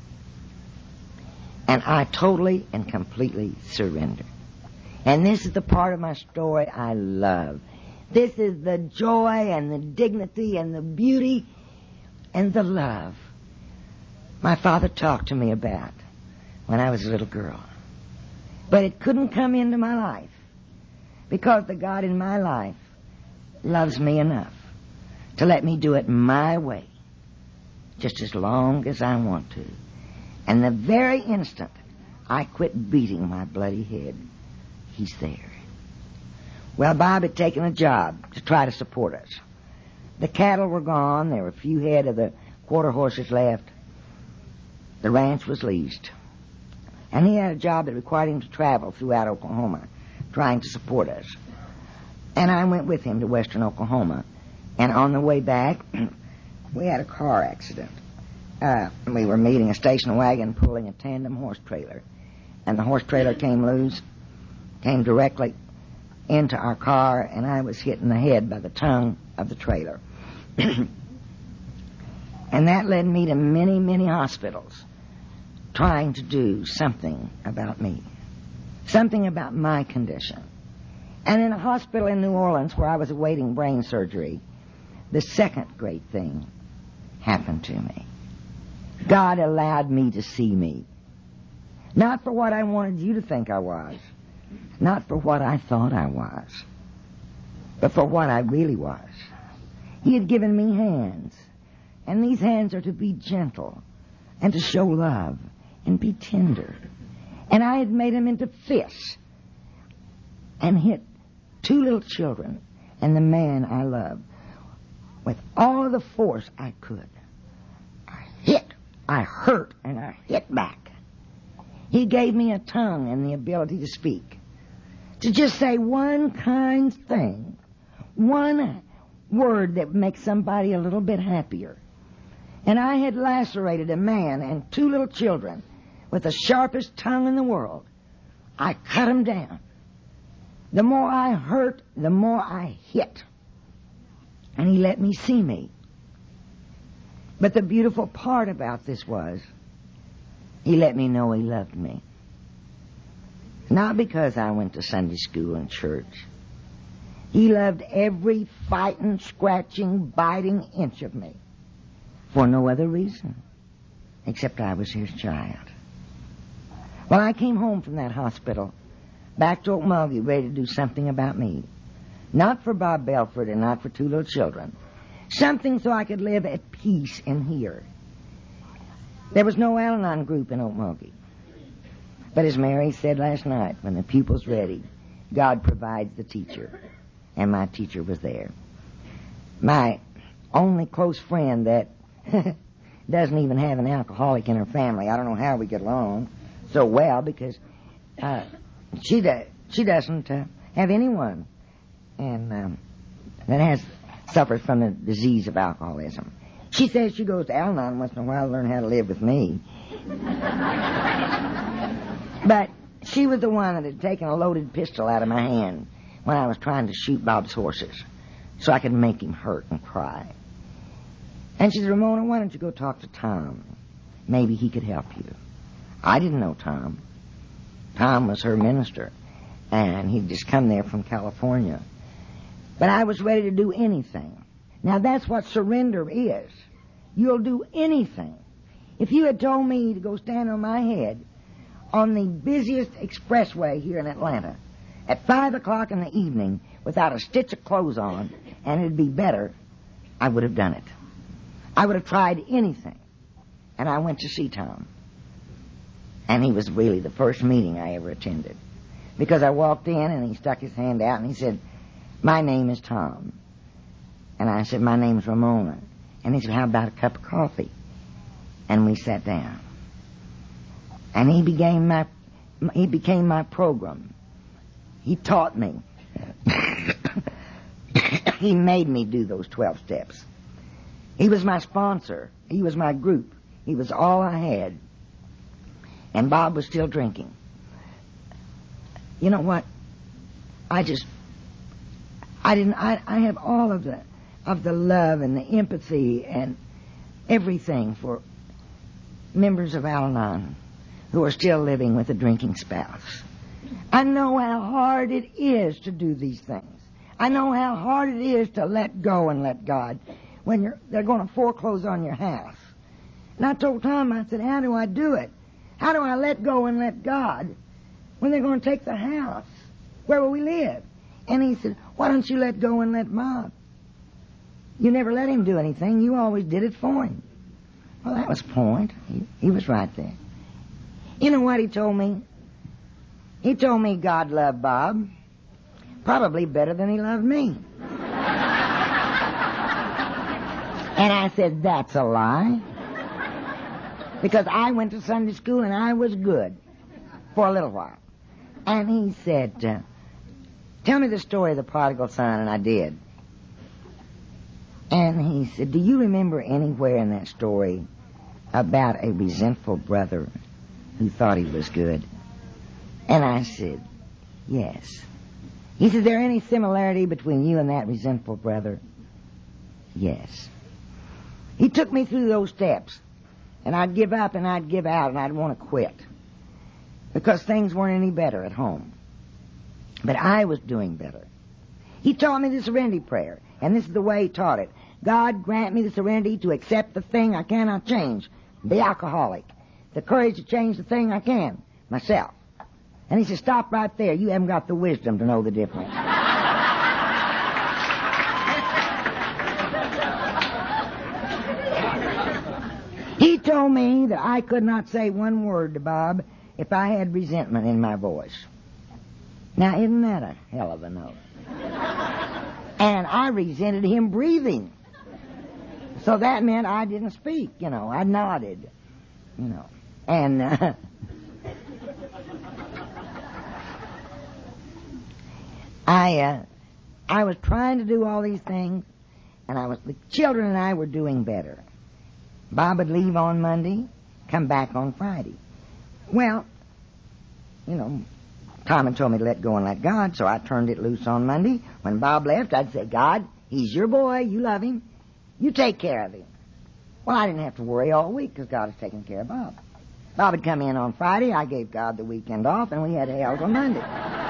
And I totally and completely surrendered. And this is the part of my story I love. This is the joy and the dignity and the beauty and the love my father talked to me about when I was a little girl. But it couldn't come into my life because the God in my life loves me enough to let me do it my way, just as long as I want to. And the very instant I quit beating my bloody head, he's there. Well, Bob had taken a job to try to support us. The cattle were gone. There were a few head of the quarter horses left. The ranch was leased. And he had a job that required him to travel throughout Oklahoma, trying to support us. And I went with him to western Oklahoma. And on the way back, we had a car accident. Uh, we were meeting a station wagon pulling a tandem horse trailer. And the horse trailer came loose, came directly into our car, and I was hit in the head by the tongue of the trailer. And that led me to many, many hospitals trying to do something about me, something about my condition. And in a hospital in New Orleans where I was awaiting brain surgery, the second great thing happened to me. God allowed me to see me. Not for what I wanted you to think I was. Not for what I thought I was. but for what I really was. He had given me hands, and these hands are to be gentle and to show love and be tender. And I had made them into fists and hit two little children and the man I loved with all of the force I could. I hit, I hurt, and I hit back. He gave me a tongue and the ability to speak, to just say one kind thing, one word that makes somebody a little bit happier. And I had lacerated a man and two little children with the sharpest tongue in the world. I cut them down. The more I hurt, the more I hit. And he let me see me. But the beautiful part about this was, he let me know he loved me. Not because I went to Sunday school and church. He loved every fighting, scratching, biting inch of me for no other reason except I was his child. Well, I came home from that hospital, back to Okmulgee, ready to do something about me. Not for Bob Belford and not for two little children. Something so I could live at peace in here. There was no Al-Anon group in Okmulgee. But as Mary said last night, when the pupil's ready, God provides the teacher. And my teacher was there. My only close friend that doesn't even have an alcoholic in her family. I don't know how we get along so well, because uh, she, do, she doesn't uh, have anyone and um, that has suffers from the disease of alcoholism. She says she goes to Al-Anon once in a while to learn how to live with me. But she was the one that had taken a loaded pistol out of my hand when I was trying to shoot Bob's horses so I could make him hurt and cry. And she said, Ramona, why don't you go talk to Tom? Maybe he could help you. I didn't know Tom. Tom was her minister, and he'd just come there from California. But I was ready to do anything. Now, that's what surrender is. You'll do anything. If you had told me to go stand on my head on the busiest expressway here in Atlanta at five o'clock in the evening without a stitch of clothes on, and it'd be better, I would have done it. I would have tried anything. And I went to see Tom. And he was really the first meeting I ever attended. Because I walked in and he stuck his hand out and he said, my name is Tom. And I said, my name's Ramona. And he said, how about a cup of coffee? And we sat down. And he became my, he became my program. He taught me. He made me do those twelve steps. He was my sponsor. He was my group. He was all I had. And Bob was still drinking. You know what? I just, I didn't, I, I have all of the, of the love and the empathy and everything for members of Al-Anon who are still living with a drinking spouse. I know how hard it is to do these things. I know how hard it is to let go and let God when you're, they're going to foreclose on your house. And I told Tom, I said, how do I do it? How do I let go and let God when they're going to take the house? Where will we live? And he said, why don't you let go and let Bob? You never let him do anything. You always did it for him. Well, that was point. He, he was right there. You know what he told me? He told me God loved Bob probably better than he loved me. And I said, that's a lie. Because I went to Sunday school and I was good for a little while. And he said, uh, tell me the story of the prodigal son, and I did. And he said, do you remember anywhere in that story about a resentful brother who thought he was good? And I said, yes. He said, is there any similarity between you and that resentful brother? Yes. He took me through those steps. And I'd give up and I'd give out and I'd want to quit. Because things weren't any better at home. But I was doing better. He taught me the serenity prayer. And this is the way he taught it. God grant me the serenity to accept the thing I cannot change, the alcoholic. The courage to change the thing I can, myself. And he said, stop right there. You haven't got the wisdom to know the difference. told me that I could not say one word to Bob if I had resentment in my voice. Now, isn't that a hell of a note? And I resented him breathing. So that meant I didn't speak, you know. I nodded, you know. And uh, I uh, I was trying to do all these things, and I was the children and I were doing better. Bob would leave on Monday, come back on Friday. Well, you know, Tom had told me to let go and let God, so I turned it loose on Monday. When Bob left, I'd say, God, he's your boy, you love him, you take care of him. Well, I didn't have to worry all week because God was taking care of Bob. Bob would come in on Friday, I gave God the weekend off, and we had hell till Monday.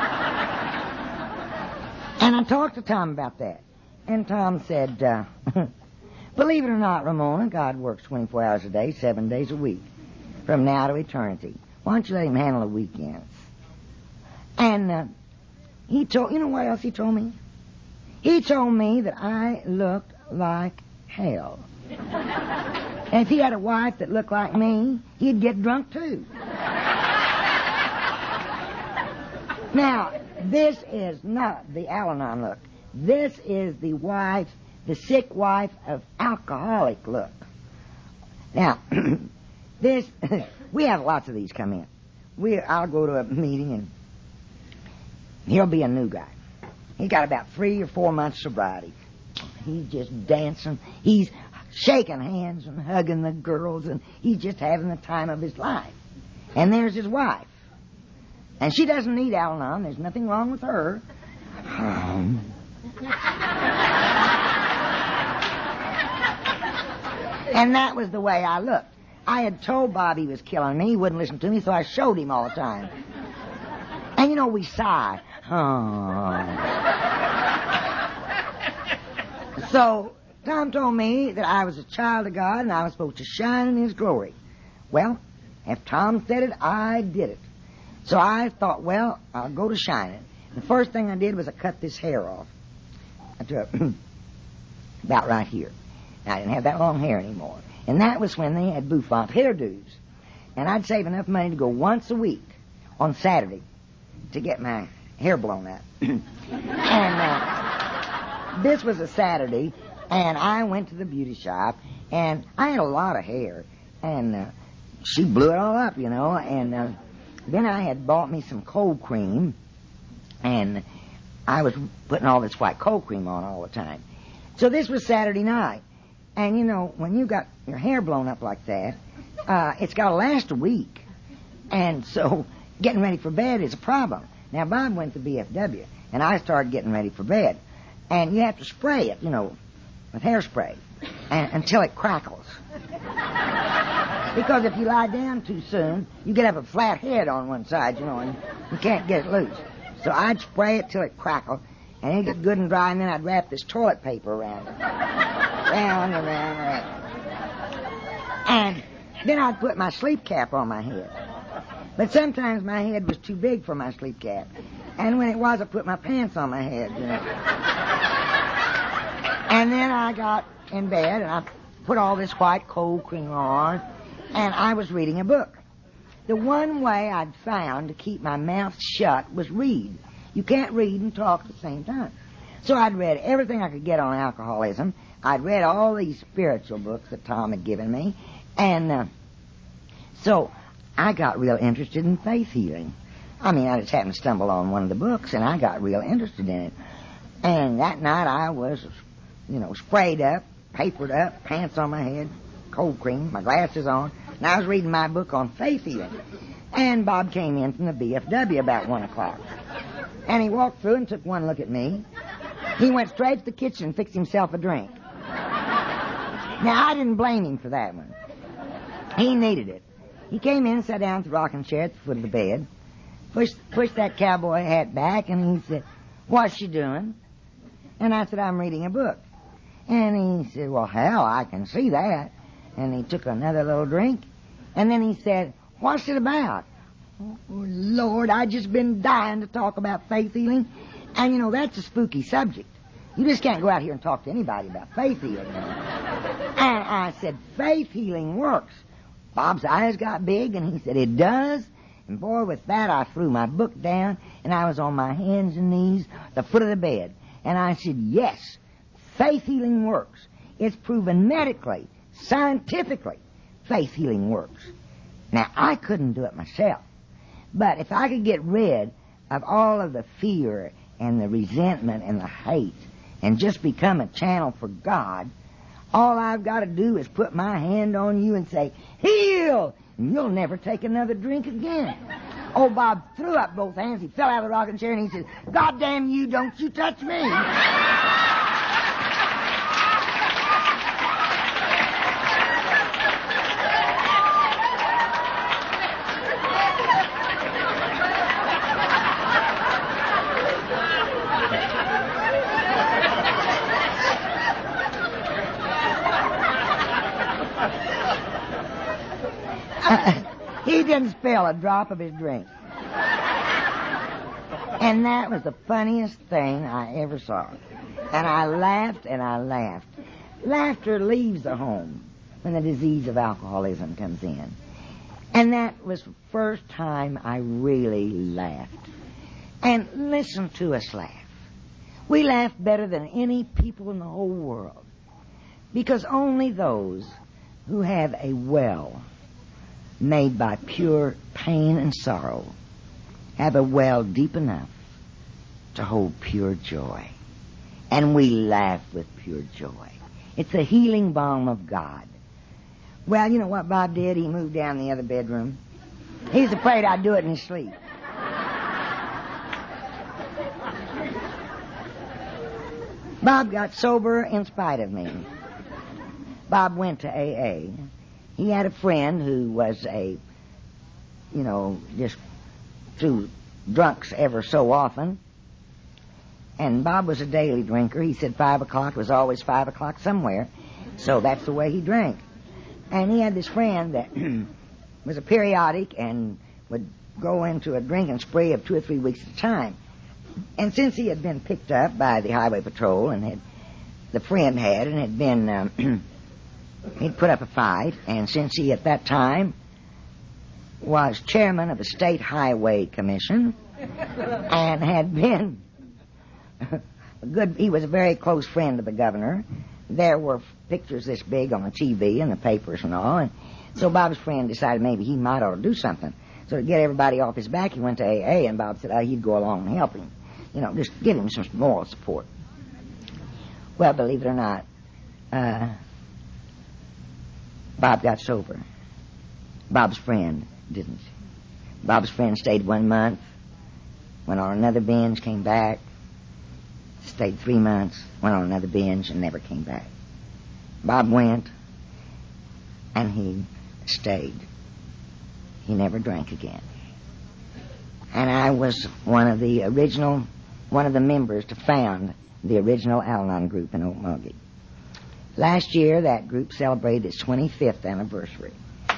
And I talked to Tom about that. And Tom said, uh, believe it or not, Ramona, God works twenty-four hours a day, seven days a week, from now to eternity. Why don't you let him handle the weekends? And uh, he told, you know what else he told me? He told me that I looked like hell. And if he had a wife that looked like me, he'd get drunk too. Now, this is not the Al-Anon look. This is the wife, the sick wife of alcoholic look. Now, this, we have lots of these come in. We, I'll go to a meeting and he'll be a new guy. He's got about three or four months sobriety. He's just dancing. He's shaking hands and hugging the girls, and he's just having the time of his life. And there's his wife. And she doesn't need Al-Anon. There's nothing wrong with her. Um. And that was the way I looked. I had told Bob he was killing me. He wouldn't listen to me, so I showed him all the time. And, you know, we sigh. Oh. So Tom told me that I was a child of God and I was supposed to shine in His glory. Well, if Tom said it, I did it. So I thought, well, I'll go to shining. The first thing I did was I cut this hair off. I took about right here. Now, I didn't have that long hair anymore. And that was when they had bouffant hairdos. And I'd save enough money to go once a week on Saturday to get my hair blown out. And uh, this was a Saturday, and I went to the beauty shop, and I had a lot of hair. And uh, she blew it all up, you know, and uh, then I had bought me some cold cream, and I was putting all this white cold cream on all the time. So this was Saturday night. And, you know, when you got your hair blown up like that, uh, it's got to last a week. And so getting ready for bed is a problem. Now, Bob went to B F W, and I started getting ready for bed. And you have to spray it, you know, with hairspray and, until it crackles. Because if you lie down too soon, you get up a flat head on one side, you know, and you can't get it loose. So I'd spray it till it crackled, and it'd get good and dry, and then I'd wrap this toilet paper around it. Round and round and round. And then I'd put my sleep cap on my head. But sometimes my head was too big for my sleep cap. And when it was, I put my pants on my head, you know. And then I got in bed, and I put all this white cold cream on, and I was reading a book. The one way I'd found to keep my mouth shut was read. You can't read and talk at the same time. So I'd read everything I could get on alcoholism. I'd read all these spiritual books that Tom had given me. And uh, so I got real interested in faith healing. I mean, I just happened to stumble on one of the books, and I got real interested in it. And that night I was, you know, sprayed up, papered up, pants on my head, cold cream, my glasses on, and I was reading my book on faith healing. And Bob came in from the B F W about one o'clock. And he walked through and took one look at me. He went straight to the kitchen and fixed himself a drink. Now, I didn't blame him for that one. He needed it. He came in and sat down at the rocking chair at the foot of the bed, pushed, pushed that cowboy hat back, and he said, "What's you doing?" And I said, "I'm reading a book." And he said, "Well, hell, I can see that." And he took another little drink, and then he said, "What's it about?" "Oh, Lord, I just been dying to talk about faith healing." And, you know, that's a spooky subject. You just can't go out here and talk to anybody about faith healing. And I said, "Faith healing works. Bob's eyes got big, and he said, "It does?" And boy, with that, I threw my book down, and I was on my hands and knees at the foot of the bed. And I said, "Yes, faith healing works. It's proven medically, scientifically, faith healing works." Now, I couldn't do it myself. But if I could get rid of all of the fear and the resentment and the hate and just become a channel for God, all I've got to do is put my hand on you and say, "Heal!" and you'll never take another drink again. Oh, Bob threw up both hands. He fell out of the rocking chair and he said, "God damn you, don't you touch me." He didn't spill a drop of his drink. And that was the funniest thing I ever saw. And I laughed and I laughed. Laughter leaves the home when the disease of alcoholism comes in. And that was the first time I really laughed. And listen to us laugh. We laugh better than any people in the whole world. Because only those who have a well made by pure pain and sorrow have a well deep enough to hold pure joy. And we laugh with pure joy. It's the healing balm of God. Well, you know what Bob did? He moved down the other bedroom. He's afraid I'd do it in his sleep. Bob got sober in spite of me. Bob went to A A. He had a friend who was a, you know, just threw drunks ever so often. And Bob was a daily drinker. He said five o'clock was always five o'clock somewhere. So that's the way he drank. And he had this friend that was a periodic and would go into a drinking spree of two or three weeks at a time. And since he had been picked up by the highway patrol and had, the friend had, and had been, um, he'd put up a fight, and since he at that time was chairman of the State Highway Commission and had been a good, he was a very close friend of the governor. There were pictures this big on the T V and the papers and all, and so Bob's friend decided maybe he might ought to do something. So to get everybody off his back, he went to A A, and Bob said oh, he'd go along and help him. You know, just give him some moral support. Well, believe it or not, uh, Bob got sober. Bob's friend didn't. Bob's friend stayed one month, went on another binge, came back, stayed three months, went on another binge, and never came back. Bob went, and he stayed. He never drank again. And I was one of the original, one of the members to found the original Al-Anon group in Okmulgee. Last year, that group celebrated its twenty-fifth anniversary.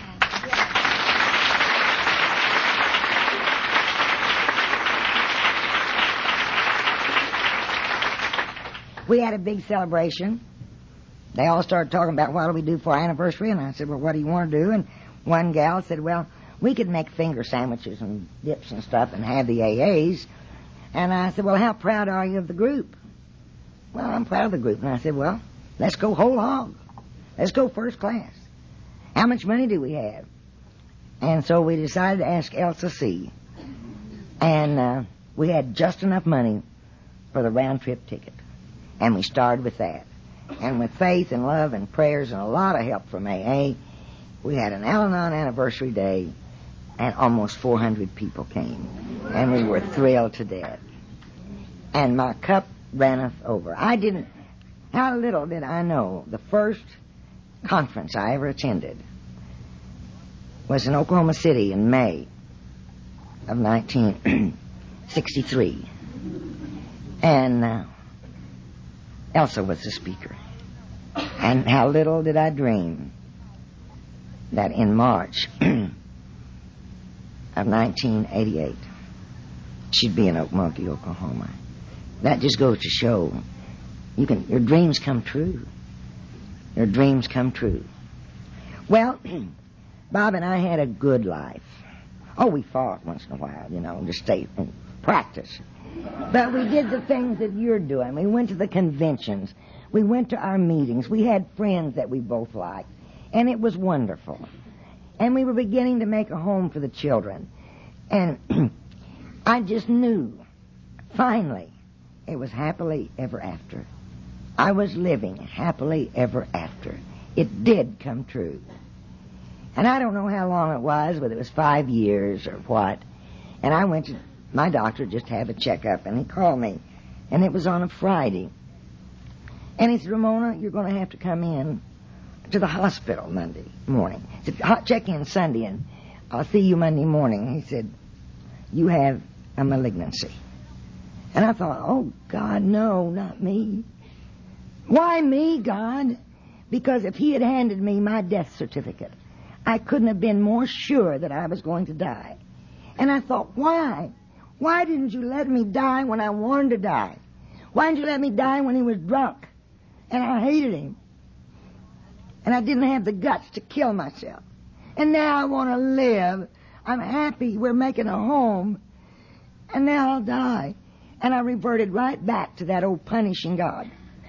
We had a big celebration. They all started talking about what do we do for our anniversary, and I said, well, what do you want to do? And one gal said, well, we could make finger sandwiches and dips and stuff and have the A As. And I said, well, how proud are you of the group? Well, I'm proud of the group. And I said, well, let's go whole hog. Let's go first class. How much money do we have? And so we decided to ask Elsa C. And uh, we had just enough money for the round-trip ticket. And we started with that. And with faith and love and prayers and a lot of help from A A, we had an Al-Anon anniversary day, and almost four hundred people came. And we were thrilled to death. And my cup runneth over. I didn't, how little did I know the first conference I ever attended was in Oklahoma City in May of nineteen sixty-three. And uh, Elsa was the speaker. And how little did I dream that in March of nineteen eighty-eight, she'd be in Okmulgee, Oklahoma. That just goes to show you can, your dreams come true. Your dreams come true. Well, Bob and I had a good life. Oh, we fought once in a while, you know, to stay in practice. But we did the things that you're doing. We went to the conventions. We went to our meetings. We had friends that we both liked. And it was wonderful. And we were beginning to make a home for the children. And I just knew, finally, it was happily ever after. I was living happily ever after. It did come true. And I don't know how long it was, whether it was five years or what. And I went to my doctor just to have a checkup, and he called me. And it was on a Friday. And he said, Ramona, you're going to have to come in to the hospital Monday morning. He said, check in Sunday, and I'll see you Monday morning. He said, you have a malignancy. And I thought, oh, God, no, not me. Why me, God? Because if he had handed me my death certificate, I couldn't have been more sure that I was going to die. And I thought, why? Why didn't you let me die when I wanted to die? Why didn't you let me die when he was drunk? And I hated him. And I didn't have the guts to kill myself. And now I want to live. I'm happy we're making a home. And now I'll die. And I reverted right back to that old punishing God.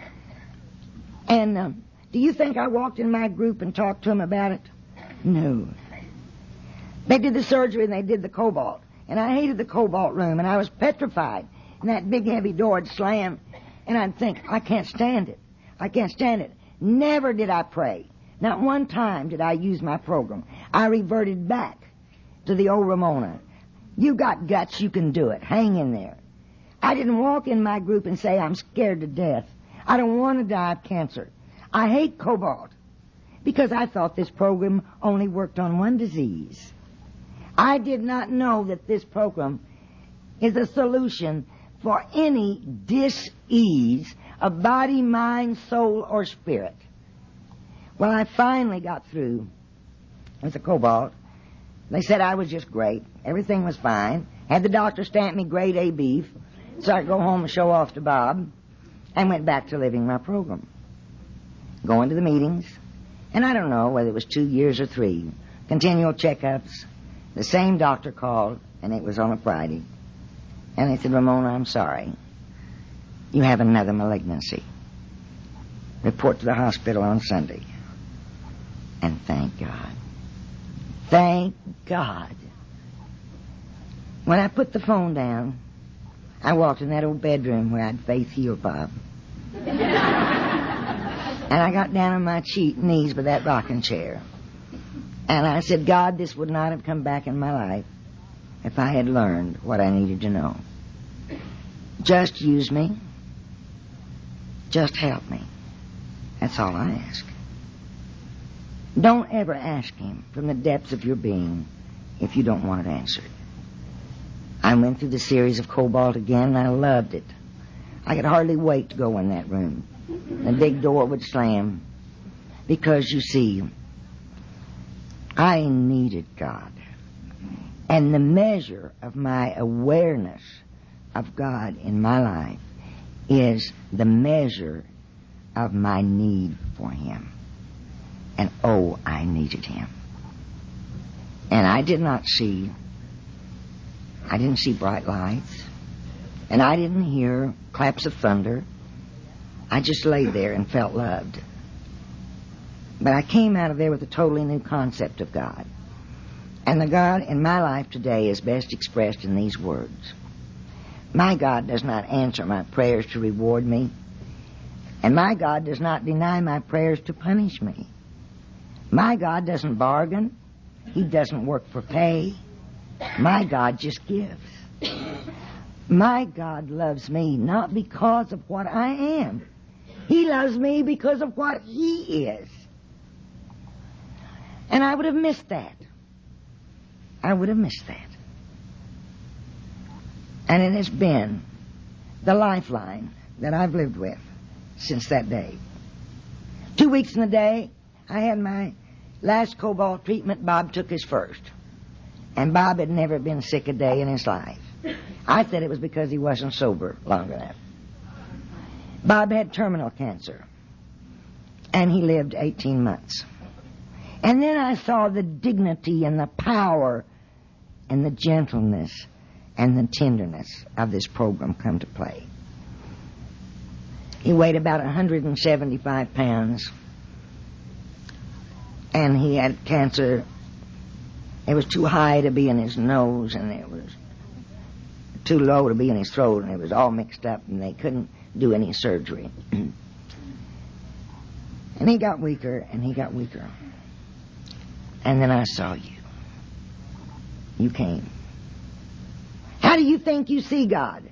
And um, do you think I walked in my group and talked to him about it? No. They did the surgery and they did the cobalt. And I hated the cobalt room, and I was petrified. And that big heavy door would slam, and I'd think, I can't stand it. I can't stand it. Never did I pray. Not one time did I use my program. I reverted back to the old Ramona. You got guts, you can do it. Hang in there. I didn't walk in my group and say, I'm scared to death. I don't want to die of cancer. I hate cobalt because I thought this program only worked on one disease. I did not know that this program is a solution for any dis-ease of body, mind, soul, or spirit. Well, I finally got through with the cobalt. They said I was just great. Everything was fine. Had the doctor stamp me grade A beef, so I could go home and show off to Bob, and went back to living my program. Going to the meetings, and I don't know whether it was two years or three, continual checkups. The same doctor called, and it was on a Friday. And they said, Ramona, I'm sorry. You have another malignancy. Report to the hospital on Sunday. And thank God. Thank God. When I put the phone down, I walked in that old bedroom where I'd faith healed Bob. And I got down on my cheek, knees by that rocking chair. And I said, God, this would not have come back in my life if I had learned what I needed to know. Just use me. Just help me. That's all I ask. Don't ever ask him from the depths of your being if you don't want it answered. I went through the series of cobalt again, and I loved it. I could hardly wait to go in that room. The big door would slam. Because, you see, I needed God. And the measure of my awareness of God in my life is the measure of my need for him. And oh, I needed him. And I did not see, I didn't see bright lights. And I didn't hear claps of thunder. I just lay there and felt loved. But I came out of there with a totally new concept of God. And the God in my life today is best expressed in these words. My God does not answer my prayers to reward me. And my God does not deny my prayers to punish me. My God doesn't bargain. He doesn't work for pay. My God just gives. My God loves me not because of what I am. He loves me because of what he is. And I would have missed that. I would have missed that. And it has been the lifeline that I've lived with since that day. Two weeks in the day, I had my last cobalt treatment. Bob took his first. And Bob had never been sick a day in his life. I said it was because he wasn't sober long enough. Bob had terminal cancer. And he lived eighteen months. And then I saw the dignity and the power and the gentleness and the tenderness of this program come to play. He weighed about one hundred seventy-five pounds, and he had cancer. It was too high to be in his nose, and it was too low to be in his throat, and it was all mixed up, and they couldn't do any surgery. And he got weaker, and he got weaker. And then I saw you. You came. How do you think you see God?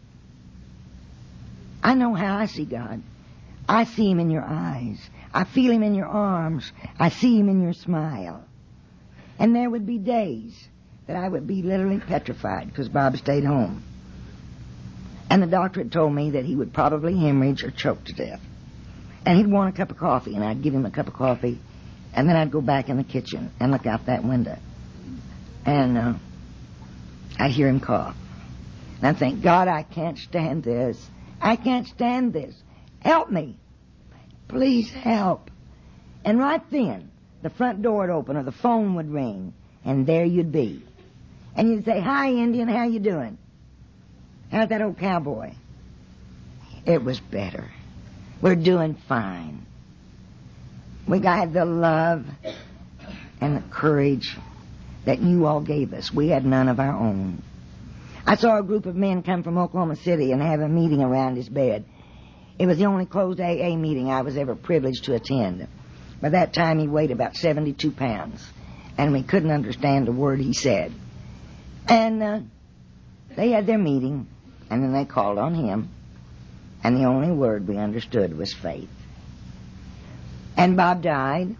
I know how I see God. I see Him in your eyes. I feel Him in your arms. I see Him in your smile. And there would be days that I would be literally petrified because Bob stayed home. And the doctor had told me that he would probably hemorrhage or choke to death. And he'd want a cup of coffee, and I'd give him a cup of coffee, and then I'd go back in the kitchen and look out that window. And uh, I'd hear him cough. And I'd think, God, I can't stand this. I can't stand this. Help me. Please help. And right then, the front door would open or the phone would ring, and there you'd be. And you'd say, hi, Indian, how you doing? How's that old cowboy? It was better. We're doing fine. We got the love and the courage that you all gave us. We had none of our own. I saw a group of men come from Oklahoma City and have a meeting around his bed. It was the only closed A A meeting I was ever privileged to attend. By that time, he weighed about seventy-two pounds, and we couldn't understand a word he said. And uh, they had their meeting, and then they called on him, and the only word we understood was faith. And Bob died,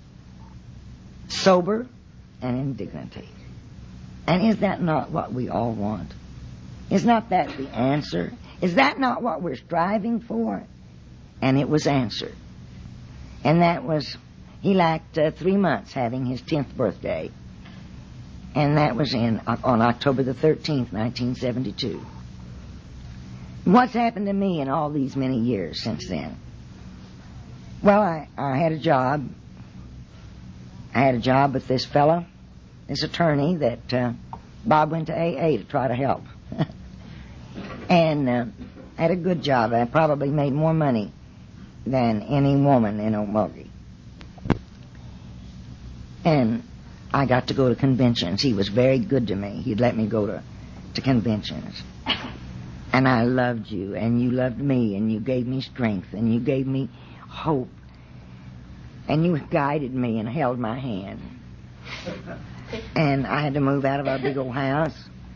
sober and in dignity. And is that not what we all want? Is not that the answer? Is that not what we're striving for? And it was answered. And that was, he lacked uh, three months having his tenth birthday. And that was in uh, on October the thirteenth, nineteen seventy-two. What's happened to me in all these many years since then? Well, I, I had a job. I had a job with this fella, this attorney that uh, Bob went to A A to try to help. And uh, I had a good job. I probably made more money than any woman in Okmulgee. And I got to go to conventions. He was very good to me. He'd let me go to, to conventions. And I loved you, and you loved me, and you gave me strength, and you gave me hope. And you guided me and held my hand. And I had to move out of our big old house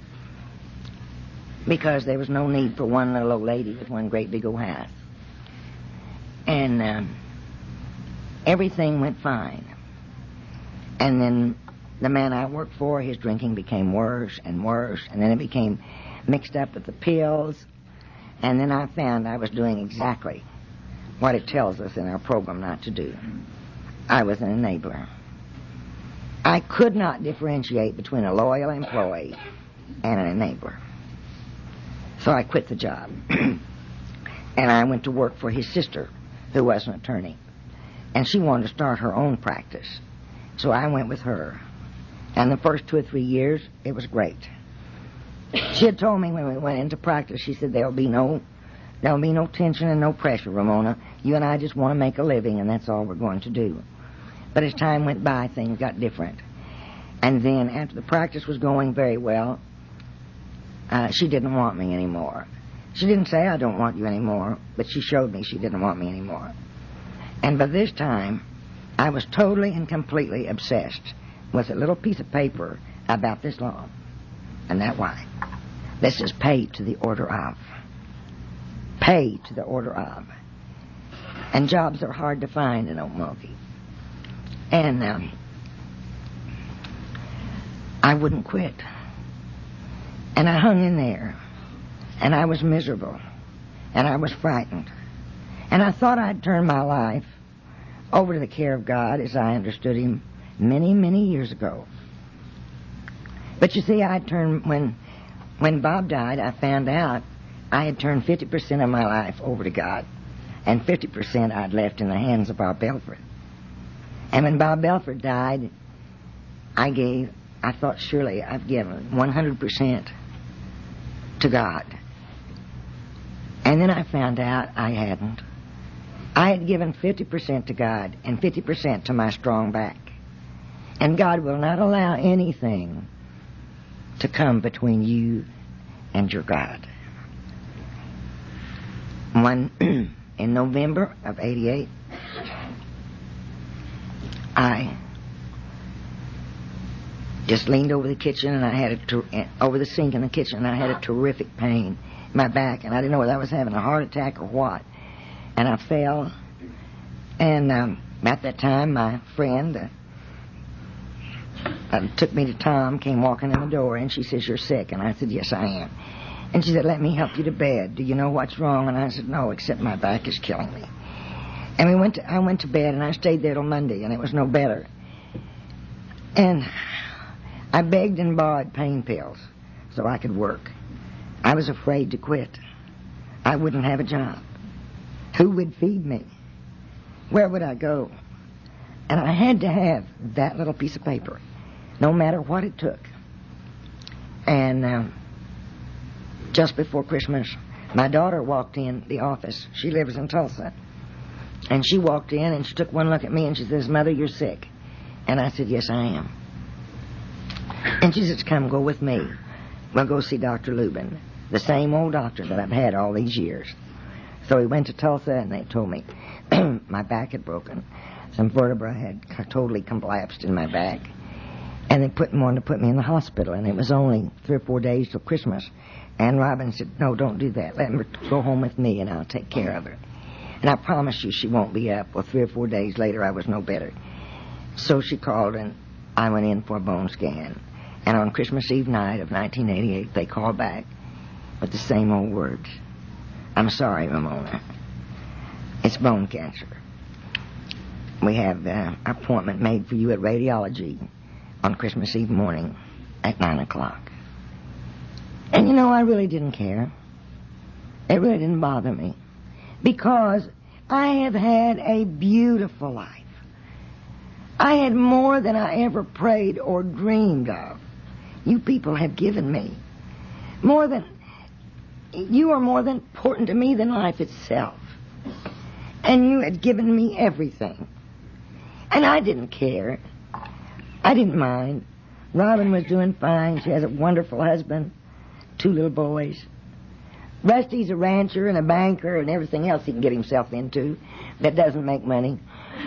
because there was no need for one little old lady with one great big old house. And um, everything went fine. And then the man I worked for, his drinking became worse and worse, and then it became mixed up with the pills. And then I found I was doing exactly what it tells us in our program not to do. I was an enabler. I could not differentiate between a loyal employee and an enabler. So I quit the job. And I went to work for his sister, who was an attorney. And she wanted to start her own practice. So I went with her. And the first two or three years, it was great. She had told me when we went into practice, she said, there'll be no, there'll be no tension and no pressure, Ramona. You and I just want to make a living, and that's all we're going to do. But as time went by, things got different. And then after the practice was going very well, uh, she didn't want me anymore. She didn't say, I don't want you anymore, but she showed me she didn't want me anymore. And by this time, I was totally and completely obsessed with a little piece of paper about this long. And that why. This is paid to the order of. Paid to the order of. And jobs are hard to find in Okmulgee. And um, I wouldn't quit. And I hung in there. And I was miserable. And I was frightened. And I thought I'd turn my life over to the care of God as I understood Him many, many years ago. But you see, I turned, when, when Bob died, I found out I had turned fifty percent of my life over to God. And fifty percent I'd left in the hands of Bob Belford. And when Bob Belford died, I gave, I thought surely I've given one hundred percent to God. And then I found out I hadn't. I had given fifty percent to God and fifty percent to my strong back. And God will not allow anything to come between you and your God. One, in November of eighty-eight, I just leaned over the kitchen and I had a ter- over the sink in the kitchen and I had a terrific pain in my back, and I didn't know whether I was having a heart attack or what. And I fell, and um, at that time my friend uh, uh, took me to Tom, came walking in the door, and she says, "You're sick." And I said, "Yes, I am." And she said, "Let me help you to bed. Do you know what's wrong?" And I said, "No, except my back is killing me." And we went to, I went to bed, and I stayed there till Monday, and it was no better. And I begged and borrowed pain pills so I could work. I was afraid to quit. I wouldn't have a job. Who would feed me? Where would I go? And I had to have that little piece of paper, no matter what it took. And um, just before Christmas, my daughter walked in the office. She lives in Tulsa. And she walked in, and she took one look at me, and she says, "Mother, you're sick." And I said, "Yes, I am." And she says, "Come, go with me. We'll go see Doctor Lubin, the same old doctor that I've had all these years." So we went to Tulsa, and they told me my back had broken. Some vertebra had totally collapsed in my back. And they put, wanted to put me in the hospital, and it was only three or four days till Christmas. And Robin said, "No, don't do that. Let her go home with me, and I'll take care of her." And I promise you she won't be up. Well, three or four days later, I was no better. So she called, and I went in for a bone scan. And on Christmas Eve night of nineteen eighty-eight, they called back with the same old words. "I'm sorry, Ramona. It's bone cancer. We have an appointment made for you at radiology on Christmas Eve morning at nine o'clock. And you know, I really didn't care. It really didn't bother me. Because I have had a beautiful life. I had more than I ever prayed or dreamed of. You people have given me more than... You are more than important to me than life itself. And you had given me everything. And I didn't care. I didn't mind. Robin was doing fine. She has a wonderful husband, two little boys. Rusty's a rancher and a banker and everything else he can get himself into that doesn't make money.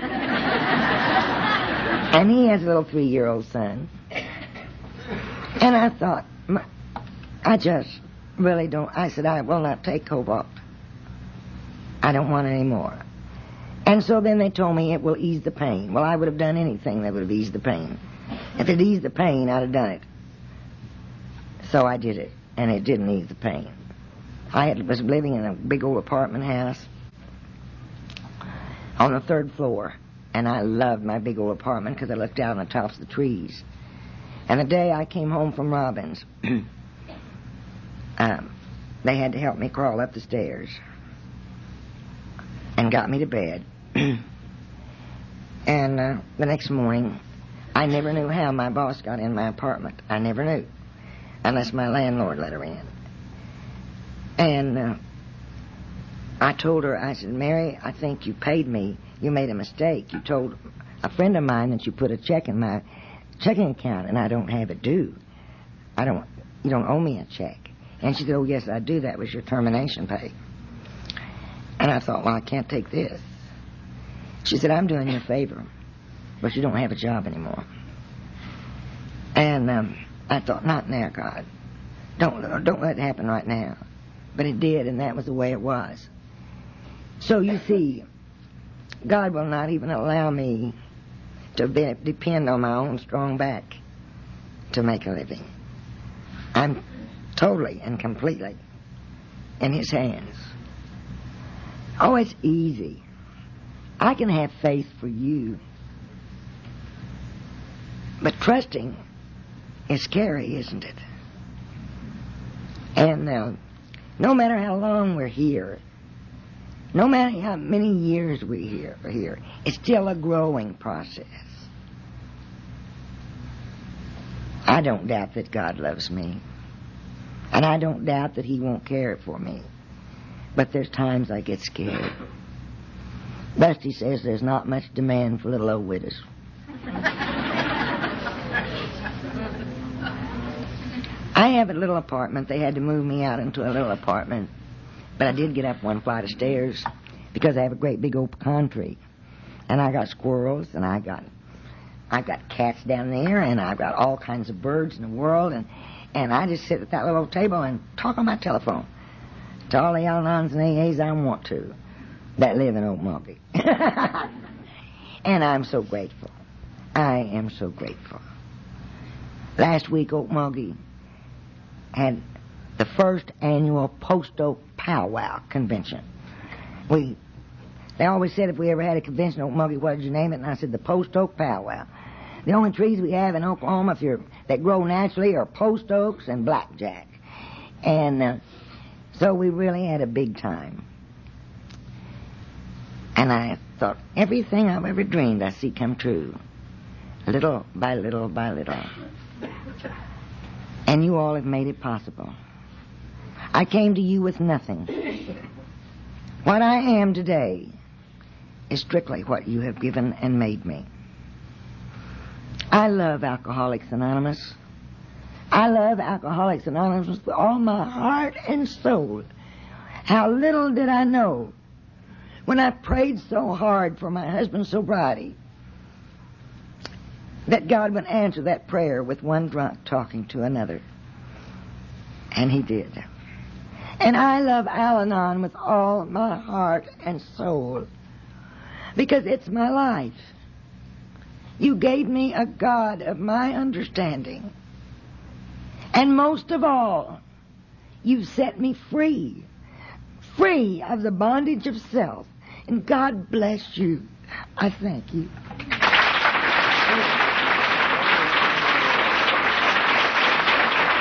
And he has a little three-year-old son. And I thought, my, I just really don't... I said, I will not take cobalt. I don't want any more. And so then they told me it will ease the pain. Well, I would have done anything that would have eased the pain. If it eased the pain, I'd have done it. So I did it, and it didn't ease the pain. I had, was living in a big old apartment house on the third floor, and I loved my big old apartment because I looked out on the tops of the trees. And the day I came home from Robbins, um, they had to help me crawl up the stairs and got me to bed. And uh, the next morning, I never knew how my boss got in my apartment. I never knew, unless my landlord let her in. And uh, I told her, I said, "Mary, I think you paid me. You made a mistake. You told a friend of mine that you put a check in my checking account, and I don't have it due. I don't. You don't owe me a check." And she said, "Oh, yes, I do. That was your termination pay." And I thought, well, I can't take this. She said, "I'm doing you a favor, but you don't have a job anymore." And um, I thought, not now, God. Don't, don't let it happen right now. But it did, and that was the way it was. So you see, God will not even allow me to be, depend on my own strong back to make a living. I'm totally and completely in His hands. Oh, it's easy. I can have faith for you. But trusting is scary, isn't it? And uh, no matter how long we're here, no matter how many years we here, are here, it's still a growing process. I don't doubt that God loves me. And I don't doubt that he won't care for me. But there's times I get scared. Busty says there's not much demand for little old widows. I have a little apartment. They had to move me out into a little apartment. But I did get up one flight of stairs because I have a great big old pecan tree. And I got squirrels, and I got I got cats down there, and I've got all kinds of birds in the world, and, and I just sit at that little table and talk on my telephone to all the Al-Anons and A As I want to that live in Okmulgee. And I'm so grateful. I am so grateful. Last week, Okmulgee had the first annual Post Oak Powwow Convention. We, they always said if we ever had a convention in Okmulgee, what did you name it? And I said the Post Oak Powwow. The only trees we have in Oklahoma if you're, that grow naturally are post oaks and blackjack. And uh, so we really had a big time. And I thought, everything I've ever dreamed I see come true. Little by little by little. And you all have made it possible. I came to you with nothing. What I am today is strictly what you have given and made me. I love Alcoholics Anonymous. I love Alcoholics Anonymous with all my heart and soul. How little did I know when I prayed so hard for my husband's sobriety that God would answer that prayer with one drunk talking to another. And he did. And I love Al-Anon with all my heart and soul because it's my life. You gave me a God of my understanding. And most of all, you set me free. Free of the bondage of self. And God bless you. I thank you.